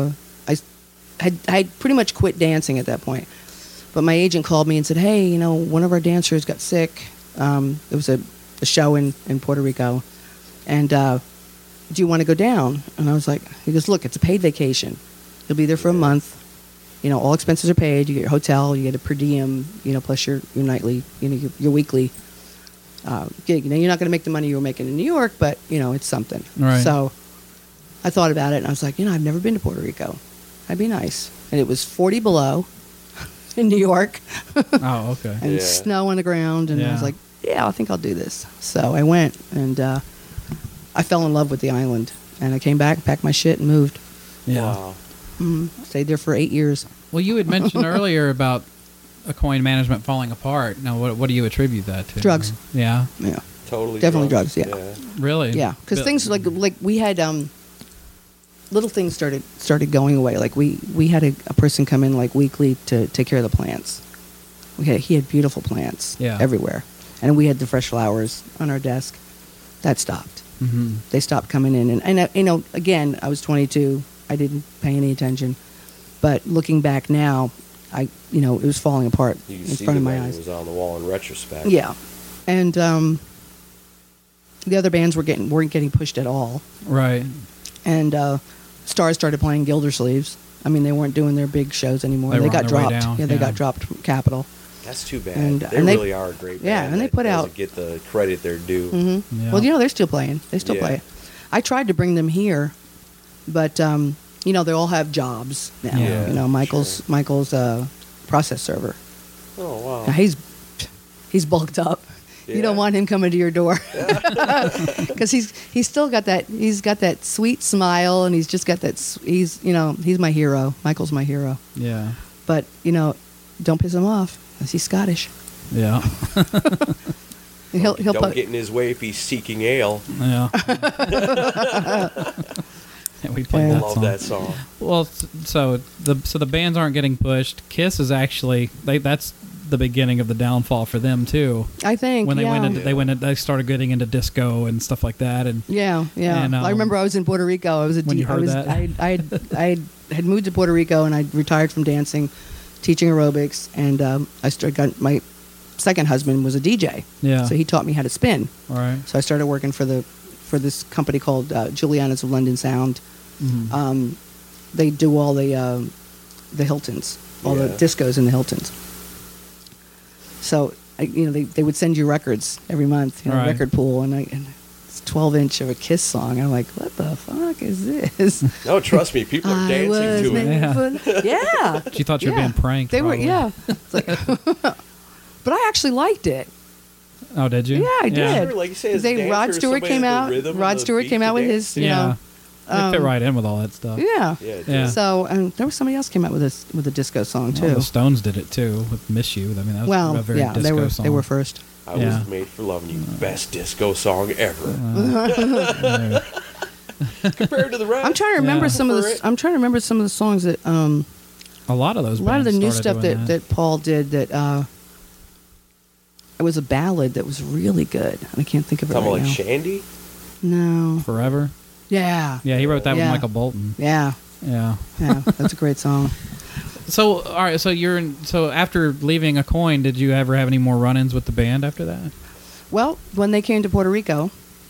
I had pretty much quit dancing at that point. But my agent called me and said, "Hey, you know, one of our dancers got sick. It was a show in Puerto Rico, and do you want to go down?" And I was like, he goes, "Look, it's a paid vacation. You'll be there for a month. You know, all expenses are paid. You get your hotel, you get a per diem, you know, plus your nightly, you know, your weekly gig. You know, you're not going to make the money you were making in New York, but, you know, it's something." Right. So I thought about it, and I was like, you know, I've never been to Puerto Rico. That'd be nice. And it was 40 below in New York Oh, okay. and Yeah. snow on the ground, and I Yeah. was like, yeah, I think I'll do this. So I went, and I fell in love with the island, and I came back, packed my shit, and moved. Yeah. Wow. Stayed there for 8 years. Well, you had mentioned earlier about a coin management falling apart. Now, what do you attribute that to? Drugs. Yeah. Yeah, Totally. Definitely drugs, yeah. Really? yeah. Because But- things like we had little things started going away. Like we had a person come in like weekly to take care of the plants. He had beautiful plants Yeah. everywhere, and we had the fresh flowers on our desk. That stopped. Mhm. They stopped coming in, and you know, again, I was 22. I didn't pay any attention, but looking back now, you know, it was falling apart You can in see front the of my writing eyes. was on the wall in retrospect. Yeah, and the other bands weren't getting pushed at all, Right. and Stars started playing Gildersleeves. I mean, they weren't doing their big shows anymore. They were got on their way dropped. down, Yeah, they yeah. got dropped from Capitol. That's too bad. And- they and they- really are a great band. yeah, and they that put doesn't out- get the credit they're due. Mm-hmm. Yeah. Well, you know, they're still playing. They still Yeah. play. I tried to bring them here, but you know, they all have jobs now. Yeah, you know, Michael's process server. Oh wow. Now, he's bulked up. You don't Yeah. want him coming to your door because he's still got that sweet smile, and he's just got that he's my hero. Michael's my hero. Yeah. But you know, don't piss him off because he's Scottish. Yeah. He'll Don't put get in his way if he's seeking ale. Yeah. Yeah, we played Yeah. that Love song. that song. Well, so the bands aren't getting pushed. Kiss is actually that's the beginning of the downfall for them too. I think When they yeah. they started getting into disco and stuff like that, and Yeah, yeah. And, I remember I was in Puerto Rico. I was when you heard that. I had moved to Puerto Rico, and I retired from dancing, teaching aerobics, and got my second husband was a DJ. Yeah. So he taught me how to spin. all right. So I started working for this company called Juliana's of London Sound. Mhm. They do all the Hiltons. all the discos in the Hiltons. So, they would send you records every month, Right. record pool, and it's 12-inch of a Kiss song. I'm like, what the fuck is this? No, trust me, people are dancing to it. Yeah. She thought you were Yeah. being pranked. They were, probably. yeah. It's like, but I actually liked it. Oh, did you? Yeah, I did. Sure, like you say, as a They, dancer, Rod Stewart somebody came has the out. rhythm and Rod the Stewart beat came to out with dance his, Yeah. They fit right in with all that stuff. yeah. Yeah, it Yeah. does. So, and there was somebody else came out with a disco song too. Well, the Stones did it too with "Miss You." I mean, that was Well, a very yeah, disco they were song. first. I Yeah. was made for loving you. Best disco song ever. Compared to the rest. I'm trying to remember Yeah. some of the. Prefer it. I'm trying to remember some of the songs that A lot of those. a lot of the bands new started stuff doing that Paul did that it was a ballad that was really good. I can't think of it Talking right like now. Shandy? No. Forever. Yeah. Yeah, he wrote that Yeah. with Michael Bolton. Yeah. Yeah. Yeah. That's a great song. So, all right. So after leaving A Coin, did you ever have any more run-ins with the band after that? Well, when they came to Puerto Rico,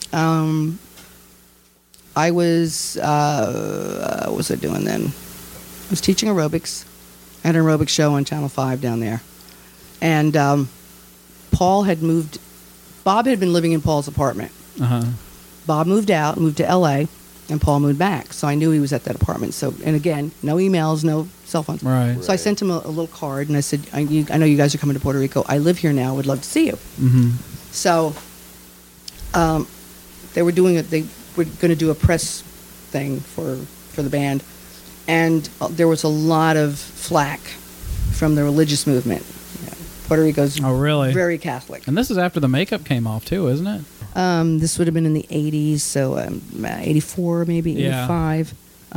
I was what was I doing then? I was teaching aerobics. I had an aerobics show on Channel 5 down there, and Paul had moved. Bob had been living in Paul's apartment. Uh huh. Bob moved out, moved to L.A., and Paul moved back. So I knew he was at that apartment. So, and again, no emails, no cell phones. Right. So I sent him a little card, and I said, I know you guys are coming to Puerto Rico. I live here now. Would love to see you. Mm-hmm. So they were doing it. They were going to do a press thing for the band, and there was a lot of flack from the religious movement. Yeah. Puerto Rico's Oh, really? very Catholic. And this is after the makeup came off too, isn't it? This would have been in the 80s, so 84, maybe Yeah. 85.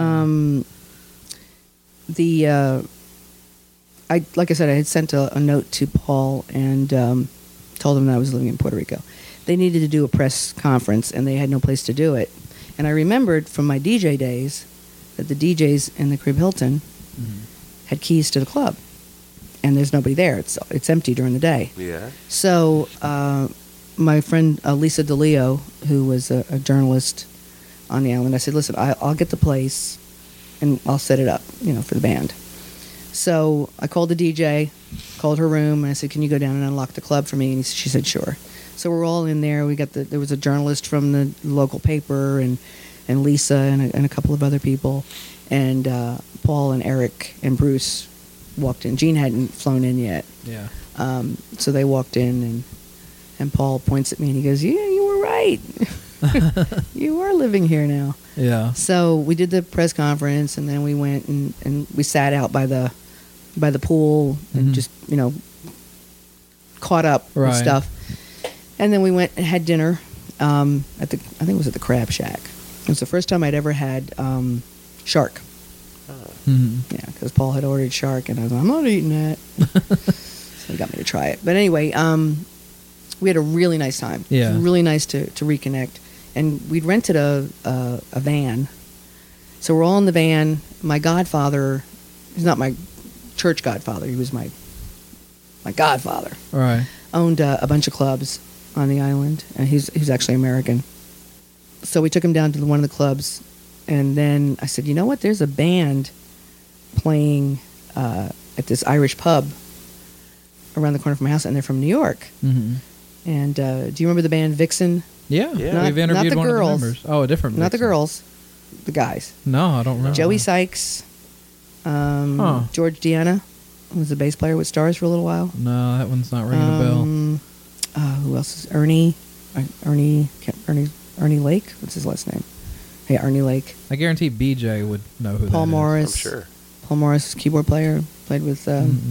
Like I said, I had sent a note to Paul and told him that I was living in Puerto Rico. They needed to do a press conference, and they had no place to do it. And I remembered from my DJ days that the DJs in the Crib Hilton had keys to the club, and there's nobody there. It's empty during the day. Yeah. So my friend Lisa DeLeo, who was a journalist on the island, I said, listen, I'll get the place and I'll set it up, for the band. So I called the DJ, called her room, and I said, can you go down and unlock the club for me? And she said, sure. So we're all in there. There was a journalist from the local paper and Lisa and a couple of other people. And Paul and Eric and Bruce walked in. Gene hadn't flown in yet. Yeah. So they walked in, and Paul points at me and he goes, yeah, you were right. You are living here now. Yeah. So we did the press conference, and then we went and we sat out by the pool and just, caught up Right. with stuff. And then we went and had dinner I think it was at the Crab Shack. It was the first time I'd ever had shark. Mm-hmm. Yeah, because Paul had ordered shark, and I was like, I'm not eating that. So he got me to try it. But anyway, we had a really nice time. Yeah. It was really nice to reconnect. And we'd rented a van. So we're all in the van. My godfather, he's not my church godfather, he was my godfather, Right. owned a bunch of clubs on the island, and he's actually American. So we took him down to one of the clubs, and then I said, you know what, there's a band playing at this Irish pub around the corner from my house, and they're from New York. Mm-hmm. And do you remember the band Vixen? Yeah. Yeah. We've Not interviewed the one girls. of the members. Oh, a different. Not the Vixen. girls, the guys. No, I don't remember. Joey Sykes, Huh. George Deanna was the bass player with Stars for a little while. No, that one's not ringing a bell. Who else is Ernie Lake? What's his last name? Hey, Ernie Lake. I guarantee BJ would know who Paul that Morris. I'm sure. Paul Morris, keyboard player, played with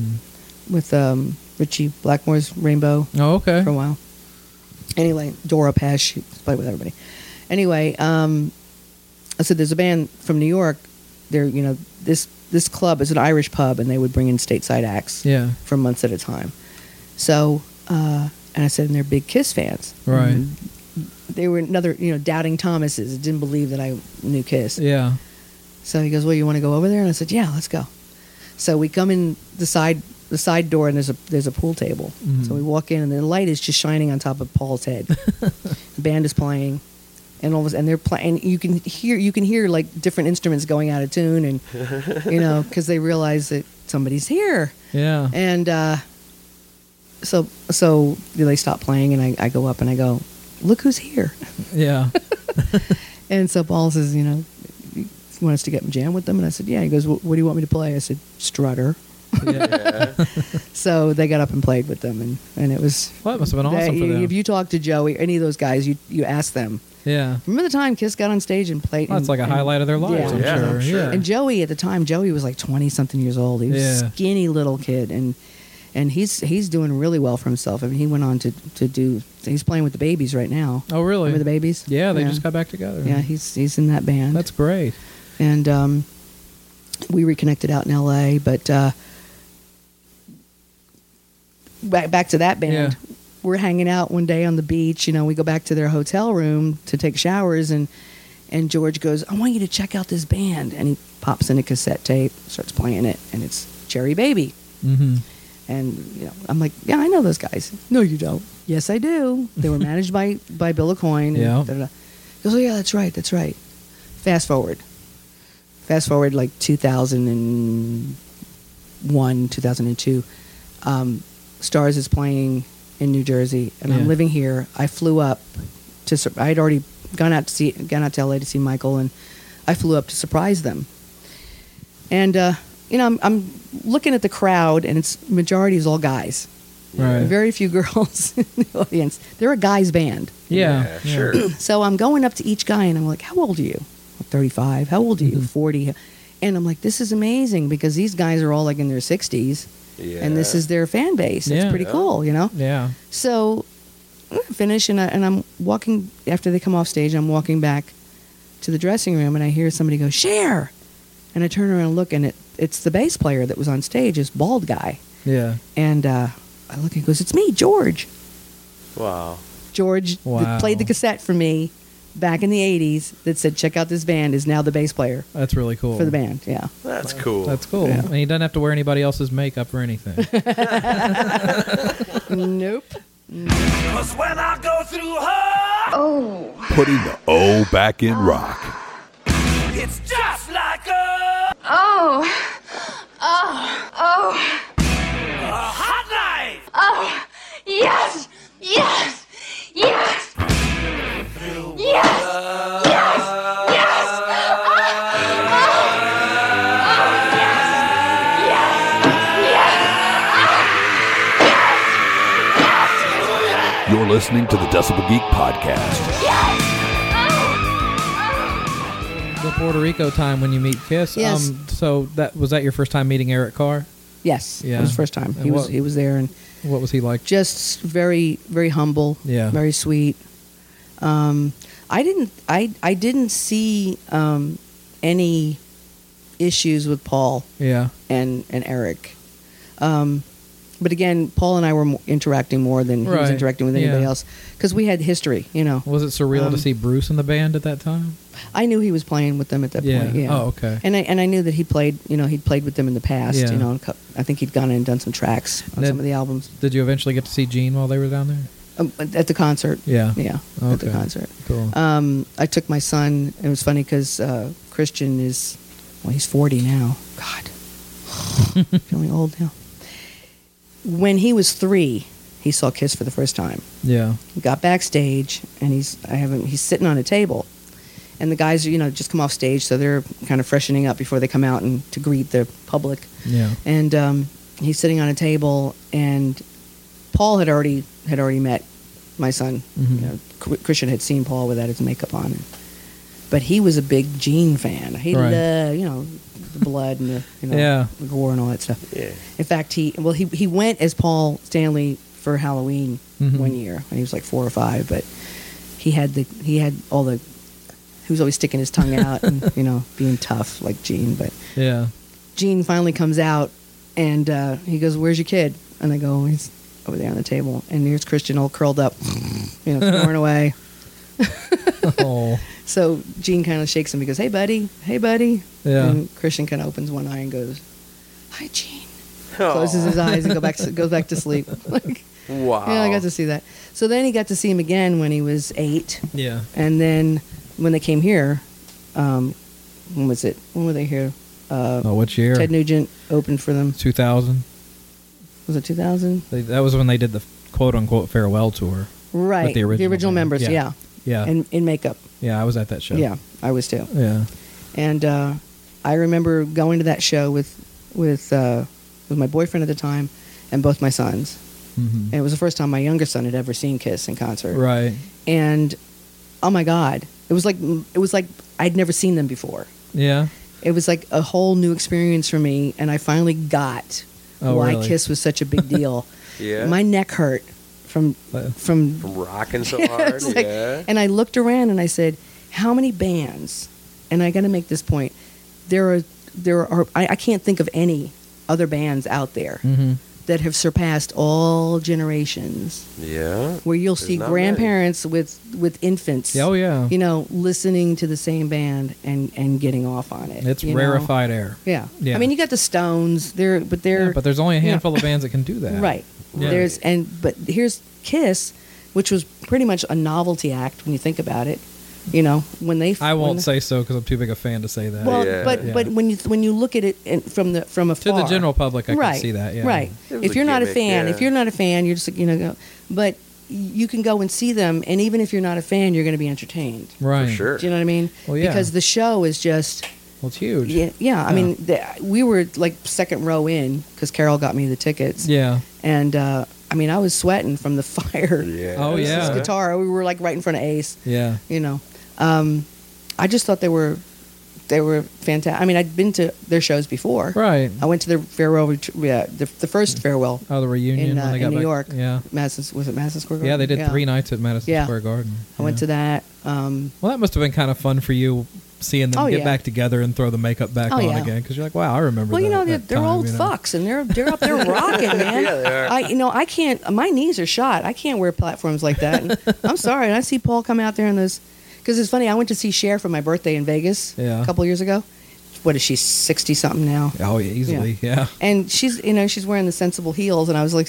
Richie Blackmore's Rainbow is. Oh, okay. for a while. Anyway, Dora Pesh, she played with everybody. Anyway, I said there's a band from New York. They're this club is an Irish pub, and they would bring in stateside acts Yeah. for months at a time. So, and I said, and they're big Kiss fans. Right. And they were another, doubting Thomases. Didn't believe that I knew Kiss. Yeah. So he goes, well, you want to go over there? And I said, yeah, let's go. So we come in the side door, and there's a pool table. Mhm. So we walk in, and the light is just shining on top of Paul's head. The band is playing, and all of a sudden they're playing. You can hear like different instruments going out of tune, and because they realize that somebody's here. Yeah. And so they stop playing, and I go up and I go, look who's here. Yeah. And so Paul says, you want us to get jam with them? And I said, yeah. He goes, what do you want me to play? I said, Strutter. Yeah. So they got up and played with them, and it was. Well, that must have been awesome for them. If you talk to Joey, any of those guys, you ask them. Yeah. Remember the time Kiss got on stage and played? Well, it's like a highlight of their lives, I'm sure. Yeah. And Joey at the time, Joey was like 20-something years old. He was a skinny little kid, and he's doing really well for himself. I mean, he went on to do. He's playing with the Babies right now. Oh, really? Remember the Babies? Yeah, they just got back together. Yeah, he's in that band. That's great. And we reconnected out in L.A., but back to that band. Yeah. We're hanging out one day on the beach. We go back to their hotel room to take showers, and George goes, I want you to check out this band. And he pops in a cassette tape, starts playing it, and it's Cherry Baby. Mm-hmm. And I'm like, yeah, I know those guys. No, you don't. Yes, I do. They were managed by Bill Aucoin. Yeah. He goes, oh, yeah, that's right. Fast forward like 2001, 2002. Stars is playing in New Jersey, and I'm living here. I flew up to. I'd already gone out to LA to see Michael, and I flew up to surprise them. And I'm looking at the crowd, and it's majority is all guys. Right. Very few girls in the audience. They're a guys band. Yeah. Sure. So I'm going up to each guy, and I'm like, "How old are you?" 35. How old are you? 40. And I'm like, "This is amazing because these guys are all like in their 60s." Yeah. And this is their fan base. It's pretty cool, Yeah. So I finish, and I'm walking, after they come off stage, I'm walking back to the dressing room, and I hear somebody go, Cher! And I turn around and look, and it's the bass player that was on stage, this bald guy. Yeah. And I look, and he goes, it's me, George. Wow. George that played the cassette for me back in the 80s that said, check out this band, is now the bass player That's really cool. for the band. Yeah. That's cool. That's cool. Yeah. And he doesn't have to wear anybody else's makeup or anything. Nope. 'Cause when I go through her, Putting the O back in rock. it's just like a hot knife. Yes! Yes! Yes! Yes! Yes! Yes! You're listening to the Decibel Geek Podcast. The Puerto Rico time when you meet Kiss. Yes. So was that your first time meeting Eric Carr? Yes. Yeah. It was the first time. And He was there, and What was he like? just very, very humble. Yeah. Very sweet. I didn't see any issues with Paul Yeah. and Eric. But again, Paul and I were interacting more than he was Right. interacting with anybody Yeah. else because we had history. Was it surreal to see Bruce in the band at that time? I knew he was playing with them at that point. Yeah. Oh, okay. And I knew that he played. He'd played with them in the past. Yeah. I think he'd gone in and done some tracks on Did- some of the albums. Did you eventually get to see Gene while they were down there? At the concert. Yeah. Yeah. At Okay. the concert. Cool. I took my son. It was funny because Christian is, he's 40 now. God, feeling old now. When he was 3, he saw Kiss for the first time. Yeah. He got backstage, and he's sitting on a table, and the guys are just come off stage, so they're kind of freshening up before they come out and to greet the public. Yeah. And he's sitting on a table, and Paul had already met my son. Mhm. Christian had seen Paul without his makeup on, but he was a big Gene fan. He Right. loved, the blood and the Yeah. the gore and all that stuff. Yeah. In fact, he went as Paul Stanley for Halloween Mhm. one year when he was like 4 or 5, but he was always sticking his tongue out and being tough like Gene. But Yeah. Gene finally comes out, and he goes, "Where's your kid?" And I go, "He's over there on the table." And here's Christian all curled up, snoring away. Oh. So Gene kind of shakes him. He goes, "Hey, buddy. Hey, buddy." Yeah. And Christian kind of opens one eye and goes, "Hi, Gene." Closes his eyes and goes back to sleep. Wow. Yeah, I got to see that. So then he got to see him again when he was 8. Yeah. And then when they came here, when was it? When were they here? Which year? Ted Nugent opened for them. 2000. Was it 2000? That was when they did the quote-unquote farewell tour. Right. With the original band. members, yeah. Yeah. And in makeup. Yeah, I was at that show. Yeah, I was too. Yeah. And I remember going to that show with my boyfriend at the time and both my sons. Mm-hmm. And it was the first time my younger son had ever seen Kiss in concert. Right. And oh my God, it was like I'd never seen them before. Yeah. It was like a whole new experience for me, and I finally got why really? Kiss was such a big deal. Yeah. My neck hurt from rocking so hard. It's like- Yeah. And I looked around and I said, how many bands? And I got to make this point. There are I can't think of any other bands out there Mm-hmm. that have surpassed all generations. Yeah. Where you'll There's see not grandparents with infants. Oh, yeah. You know, listening to the same band and getting off on it. It's you know? rarefied air. Yeah. Yeah. I mean, you got the Stones. They're But there's only a handful of bands that can do that. Right. Yeah. But here's Kiss, which was pretty much a novelty act when you think about it. You know, when they I won't say so because I'm too big a fan to say that. well, Yeah. but when you look at it from afar, To the general public, I right, can see that. Yeah. Right. It was If a you're not a gimmick, fan, yeah. if you're not a fan, you're just go. But you can go and see them, and even if you're not a fan, you're going to be entertained. Right. For sure. Do you know what I mean? Well, yeah. Because the show is just Well, it's huge. yeah. I mean, we were like second row in because Carol got me the tickets. Yeah. And I mean, I was sweating from the fire. Yeah. Oh, This yeah. guitar. We were like right in front of Ace. Yeah. You know, I just thought they were fantastic. I mean, I'd been to their shows before. Right. I went to their farewell, the first farewell Oh, the reunion in, when they got in New back. York. Yeah. Was it Madison Square Garden? Yeah, they did 3 nights at Madison Yeah. Square Garden. I went to that. Well, that must have been kind of fun for you seeing them Oh, get yeah. back together and throw the makeup back Oh, on yeah. again because you're like, wow, I remember. Well, you that, know, that they're time, old you know? fucks, and they're up there rocking, man. Yeah, they are. I can't. My knees are shot. I can't wear platforms like that. And I'm sorry. And I see Paul come out there in those. Because it's funny. I went to see Cher for my birthday in Vegas Yeah. a couple of years ago. What is she? 60 something now. Oh, yeah, easily. Yeah. And she's wearing the sensible heels, and I was like,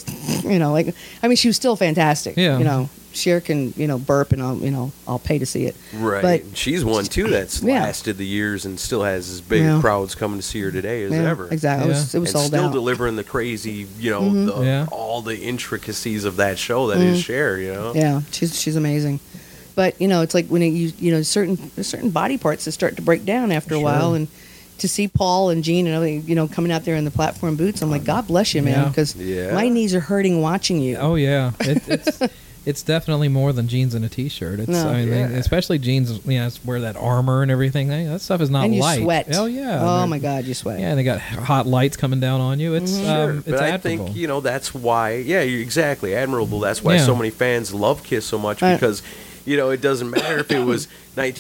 I mean, she was still fantastic. Yeah. Cher can, burp, and I'll pay to see it. Right. But She's one too that's Yeah. lasted the years and still has as big Yeah. crowds coming to see her today as yeah, ever. exactly. Yeah. It was And sold still out. delivering the crazy, Yeah. all the intricacies of that show that is Cher, Yeah, she's amazing. But it's like when there's certain body parts that start to break down after a while, and to see Paul and Gene and everything, coming out there in the platform boots, I'm like, God bless you, man, Yeah. because Yeah. my knees are hurting watching you. Oh yeah, it's definitely more than jeans and a t-shirt. It's No. I mean, Yeah. especially jeans. It's wear that armor and everything. That stuff is not and you light. sweat. Oh yeah. Oh They're- my God, you sweat. Yeah, and they got hot lights coming down on you. It's Sure, it's but I admirable. think that's why. Yeah, you're exactly admirable. That's why Yeah. so many fans love Kiss so much because it doesn't matter if it was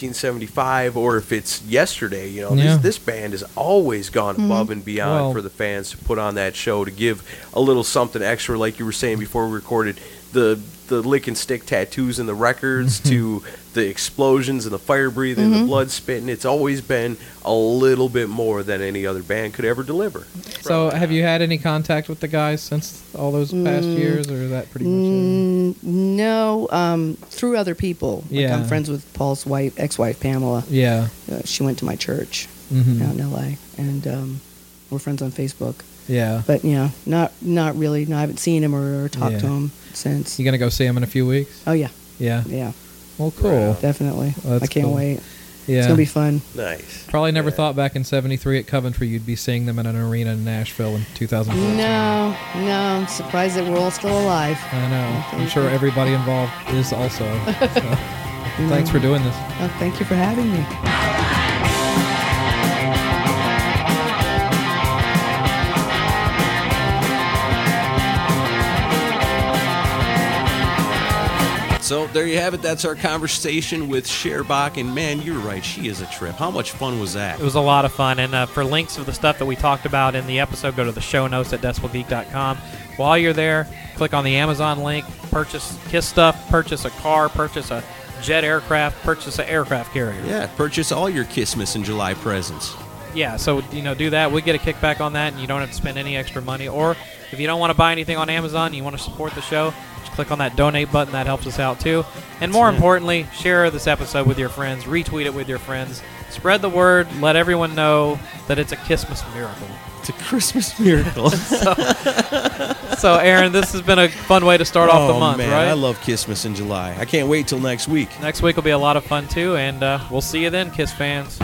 1975 or if it's yesterday. Yeah. This band has always gone above and beyond Well- for the fans to put on that show to give a little something extra, like you were saying before we recorded the lick and stick tattoos and the records to the explosions and the fire breathing, the blood spitting. It's always been a little bit more than any other band could ever deliver. So, have you had any contact with the guys since all those past years, or is that pretty much? No, through other people. Like Yeah. I'm friends with Paul's ex-wife Pamela. Yeah. She went to my church Mhm. out in LA, and we're friends on Facebook. Yeah. But not really. No, I haven't seen him or talked Yeah. to him since. You gonna go see them in a few weeks? Oh yeah, Yeah. yeah, Well, cool. definitely. Well, that's I can't cool. wait. Yeah. It's gonna be fun. Nice. Probably never thought back in '73 at Coventry you'd be seeing them in an arena in Nashville in 2014. No, I'm surprised that we're all still alive. I know. I'm sure everybody involved is also. So, thanks for doing this. Thank you for having me. So there you have it. That's our conversation with Cher Bach. And man, you're right. She is a trip. How much fun was that? It was a lot of fun. And for links of the stuff that we talked about in the episode, go to the show notes at decibelgeek.com. While you're there, click on the Amazon link, purchase Kiss stuff, purchase a car, purchase a jet aircraft, purchase an aircraft carrier. Yeah, purchase all your Kissmas in July presents. Yeah, so do that. We get a kickback on that, and you don't have to spend any extra money. Or If you don't want to buy anything on Amazon, you want to support the show, just click on that donate button. That helps us out too. And more importantly, share this episode with your friends. Retweet it with your friends. Spread the word. Let everyone know that it's a Christmas miracle. It's a Christmas miracle. So, Aaron, this has been a fun way to start off the month, man, right? I love Kissmas in July. I can't wait till next week. Next week will be a lot of fun, too, and we'll see you then, Kiss fans.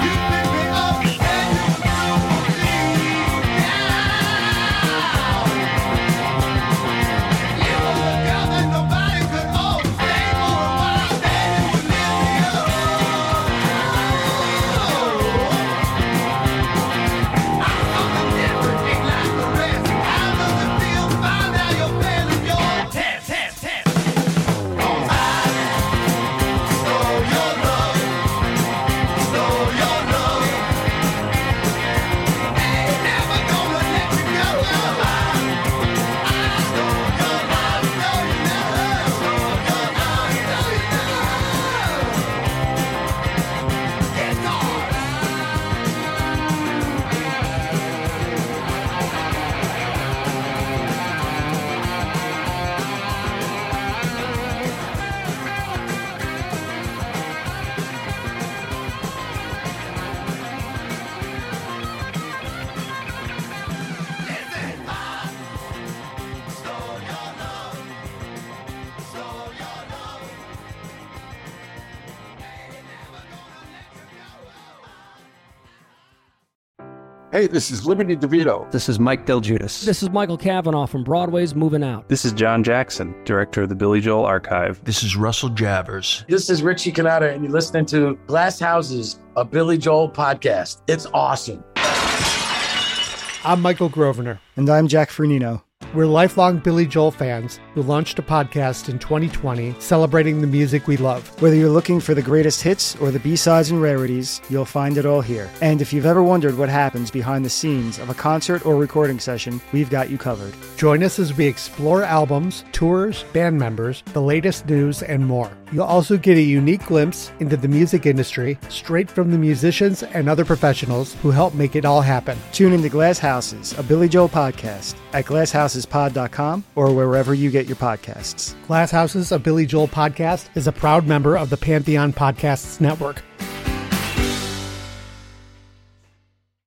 Hey, this is Liberty DeVito. This is Mike Del Giudice. This is Michael Cavanaugh from Broadway's Moving Out. This is John Jackson, director of the Billy Joel Archive. This is Russell Javers. This is Richie Canada, and you're listening to Glass Houses, a Billy Joel podcast. It's awesome. I'm Michael Grosvenor. And I'm Jack Fernino. We're lifelong Billy Joel fans who launched a podcast in 2020 celebrating the music we love. Whether you're looking for the greatest hits or the B-sides and rarities, you'll find it all here. And if you've ever wondered what happens behind the scenes of a concert or recording session, we've got you covered. Join us as we explore albums, tours, band members, the latest news, and more. You'll also get a unique glimpse into the music industry straight from the musicians and other professionals who help make it all happen. Tune into Glass Houses, a Billy Joel podcast at glasshouses.pod.com or wherever you get your podcasts. Glass Houses, a Billy Joel podcast is a proud member of the Pantheon Podcasts Network.